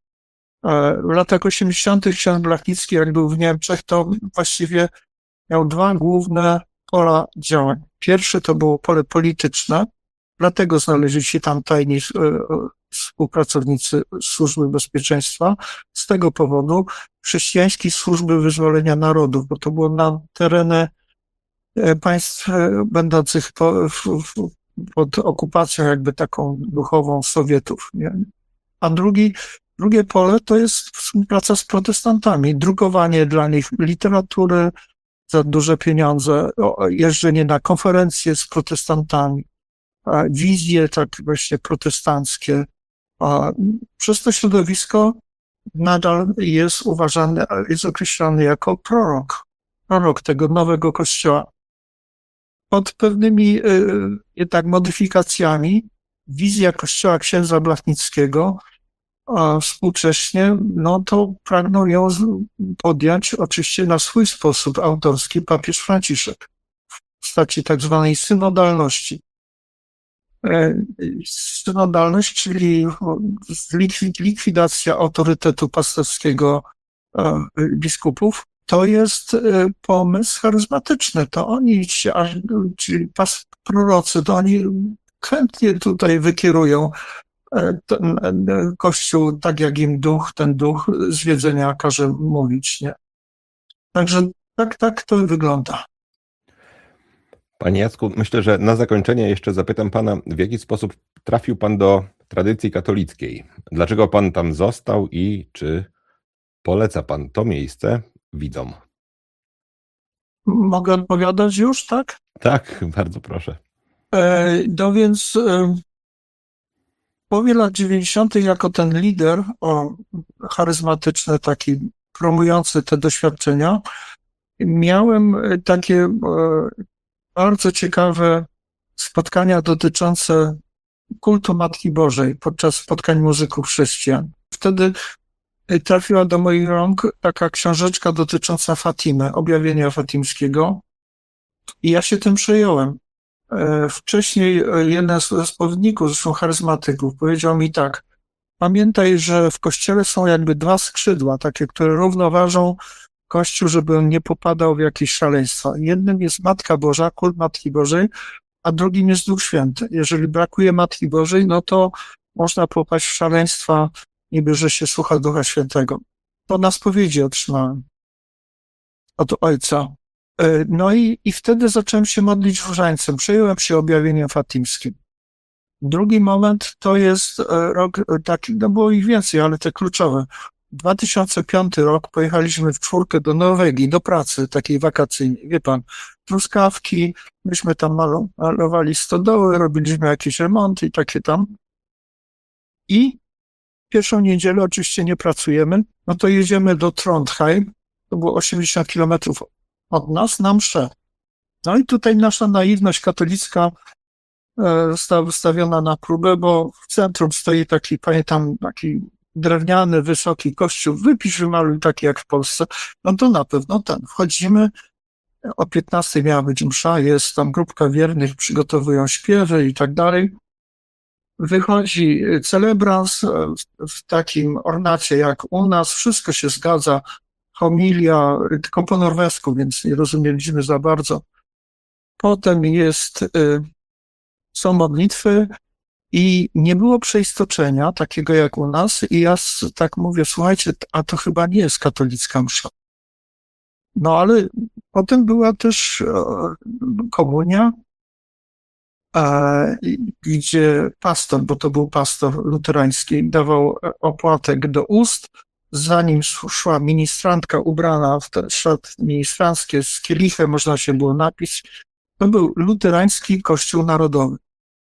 W latach osiemdziesiątych ksiądz Blachnicki, jak był w Niemczech, to właściwie miał dwa główne pola działań. Pierwsze to było pole polityczne, dlatego znaleźli się tam tajni współpracownicy Służby Bezpieczeństwa. Z tego powodu chrześcijańskiej Służby Wyzwolenia Narodów, bo to było na tereny państw będących po, w, w, pod okupacją jakby taką duchową Sowietów. Nie? A drugi, drugie pole to jest współpraca z protestantami, drukowanie dla nich literatury za duże pieniądze, jeżdżenie na konferencje z protestantami, wizje tak właśnie protestanckie. A przez to środowisko nadal jest uważany, jest określany jako prorok, prorok tego nowego kościoła. Pod pewnymi jednak modyfikacjami wizja kościoła księdza Blachnickiego a współcześnie, no to pragnął ją podjąć oczywiście na swój sposób autorski papież Franciszek w postaci tak zwanej synodalności. Synodalność, czyli likwidacja autorytetu pasterskiego biskupów, to jest pomysł charyzmatyczny. To oni, czyli prorocy, to oni chętnie tutaj wykierują ten Kościół, tak jak im duch, ten duch zwiedzenia każe mówić, nie? Także tak, tak to wygląda. Panie Jacku, myślę, że na zakończenie jeszcze zapytam pana, w jaki sposób trafił pan do tradycji katolickiej. Dlaczego pan tam został i czy poleca pan to miejsce widzom? Mogę odpowiadać już, tak? Tak, bardzo proszę. E, no więc e, w połowie lat dziewięćdziesiątych jako ten lider o, charyzmatyczny, taki promujący te doświadczenia, miałem takie e, bardzo ciekawe spotkania dotyczące kultu Matki Bożej podczas spotkań muzyków chrześcijan. Wtedy trafiła do moich rąk taka książeczka dotycząca Fatimy, objawienia fatimskiego i ja się tym przejąłem. Wcześniej jeden z spowiedników, zresztą charyzmatyków, powiedział mi tak: pamiętaj, że w Kościele są jakby dwa skrzydła, takie, które równoważą Kościół, żeby on nie popadał w jakieś szaleństwa. Jednym jest Matka Boża, kult Matki Bożej, a drugim jest Duch Święty. Jeżeli brakuje Matki Bożej, no to można popaść w szaleństwa, niby że się słucha Ducha Świętego. To na spowiedzi otrzymałem od Ojca. No i, i wtedy zacząłem się modlić różańcem. Przejąłem się objawieniem fatimskim. Drugi moment to jest rok taki, no było ich więcej, ale te kluczowe. dwa tysiące piąty rok pojechaliśmy w czwórkę do Norwegii, do pracy takiej wakacyjnej. Wie pan, truskawki, myśmy tam malowali stodoły, robiliśmy jakieś remonty i takie tam. I pierwszą niedzielę oczywiście nie pracujemy, no to jedziemy do Trondheim, to było osiemdziesiąt kilometrów od nas, na mszę. No i tutaj nasza naiwność katolicka została wystawiona na próbę, bo w centrum stoi taki, pamiętam, taki drewniany, wysoki kościół, wypisz, wymaluj taki jak w Polsce, no to na pewno ten. Wchodzimy, o piętnastej miała być msza, jest tam grupka wiernych, przygotowują śpiewy i tak dalej. Wychodzi celebrans w takim ornacie jak u nas, wszystko się zgadza, homilia, tylko po norwesku, więc nie rozumieliśmy za bardzo. Potem jest, są modlitwy i nie było przeistoczenia takiego jak u nas i ja tak mówię, słuchajcie, a to chyba nie jest katolicka msza. No ale potem była też komunia, gdzie pastor, bo to był pastor luterański, dawał opłatek do ust, zanim szła ministrantka ubrana w te szaty ministranckie z kielichem, można się było napić. To był luterański Kościół Narodowy.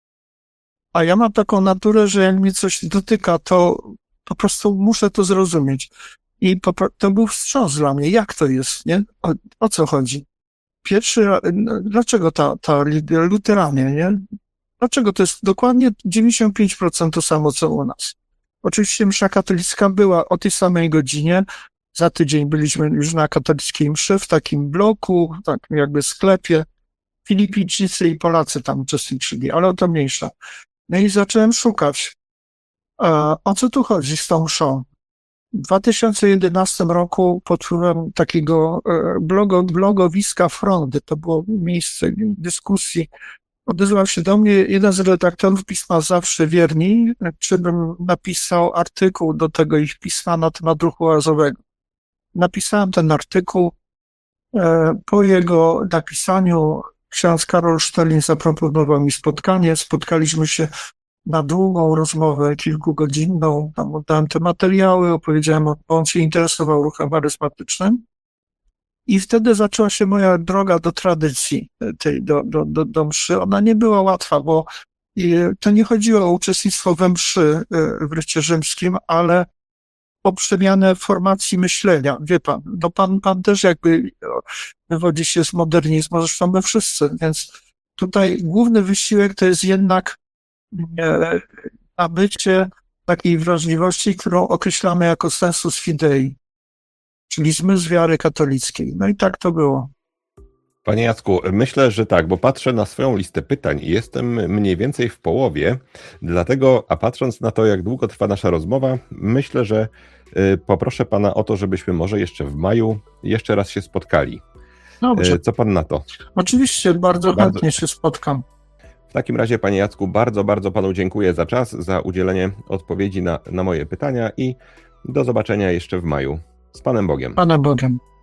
A ja mam taką naturę, że jak mnie coś dotyka, to po prostu muszę to zrozumieć. I to był wstrząs dla mnie. Jak to jest, nie? O, o co chodzi? Pierwszy, dlaczego ta, ta luteranie, nie? Dlaczego to jest dokładnie dziewięćdziesiąt pięć procent to samo, co u nas? Oczywiście msza katolicka była o tej samej godzinie. Za tydzień byliśmy już na katolickiej mszy w takim bloku, tak jakby sklepie. Filipijczycy i Polacy tam uczestniczyli, ale o to mniejsza. No i zacząłem szukać, o co tu chodzi z tą mszą. W dwa tysiące jedenastym roku pod wpływem takiego blogo, blogowiska Frondy, to było miejsce dyskusji, odezwał się do mnie jeden z redaktorów pisma Zawsze Wierni, czy bym napisał artykuł do tego ich pisma na temat ruchu oazowego. Napisałem ten artykuł. Po jego napisaniu ksiądz Karol Sztelin zaproponował mi spotkanie. Spotkaliśmy się na długą rozmowę, kilkugodzinną. Tam oddałem te materiały, opowiedziałem, bo on się interesował ruchem charyzmatycznym. I wtedy zaczęła się moja droga do tradycji tej, do, do, do, do mszy. Ona nie była łatwa, bo to nie chodziło o uczestnictwo we mszy w rycie rzymskim, ale o przemianę formacji myślenia. Wie pan, no pan, pan też jakby wywodzi się z modernizmu, zresztą my wszyscy, więc tutaj główny wysiłek to jest jednak e, nabycie takiej wrażliwości, którą określamy jako sensus fidei, czyli zmysł wiary katolickiej. No i tak to było. Panie Jacku, myślę, że tak, bo patrzę na swoją listę pytań i jestem mniej więcej w połowie, dlatego, a patrząc na to, jak długo trwa nasza rozmowa, myślę, że y, poproszę pana o to, żebyśmy może jeszcze w maju jeszcze raz się spotkali. Dobrze. Co pan na to? Oczywiście, bardzo, bardzo chętnie się spotkam. W takim razie, panie Jacku, bardzo, bardzo panu dziękuję za czas, za udzielenie odpowiedzi na, na moje pytania i do zobaczenia jeszcze w maju. Z Panem Bogiem. Panem Bogiem.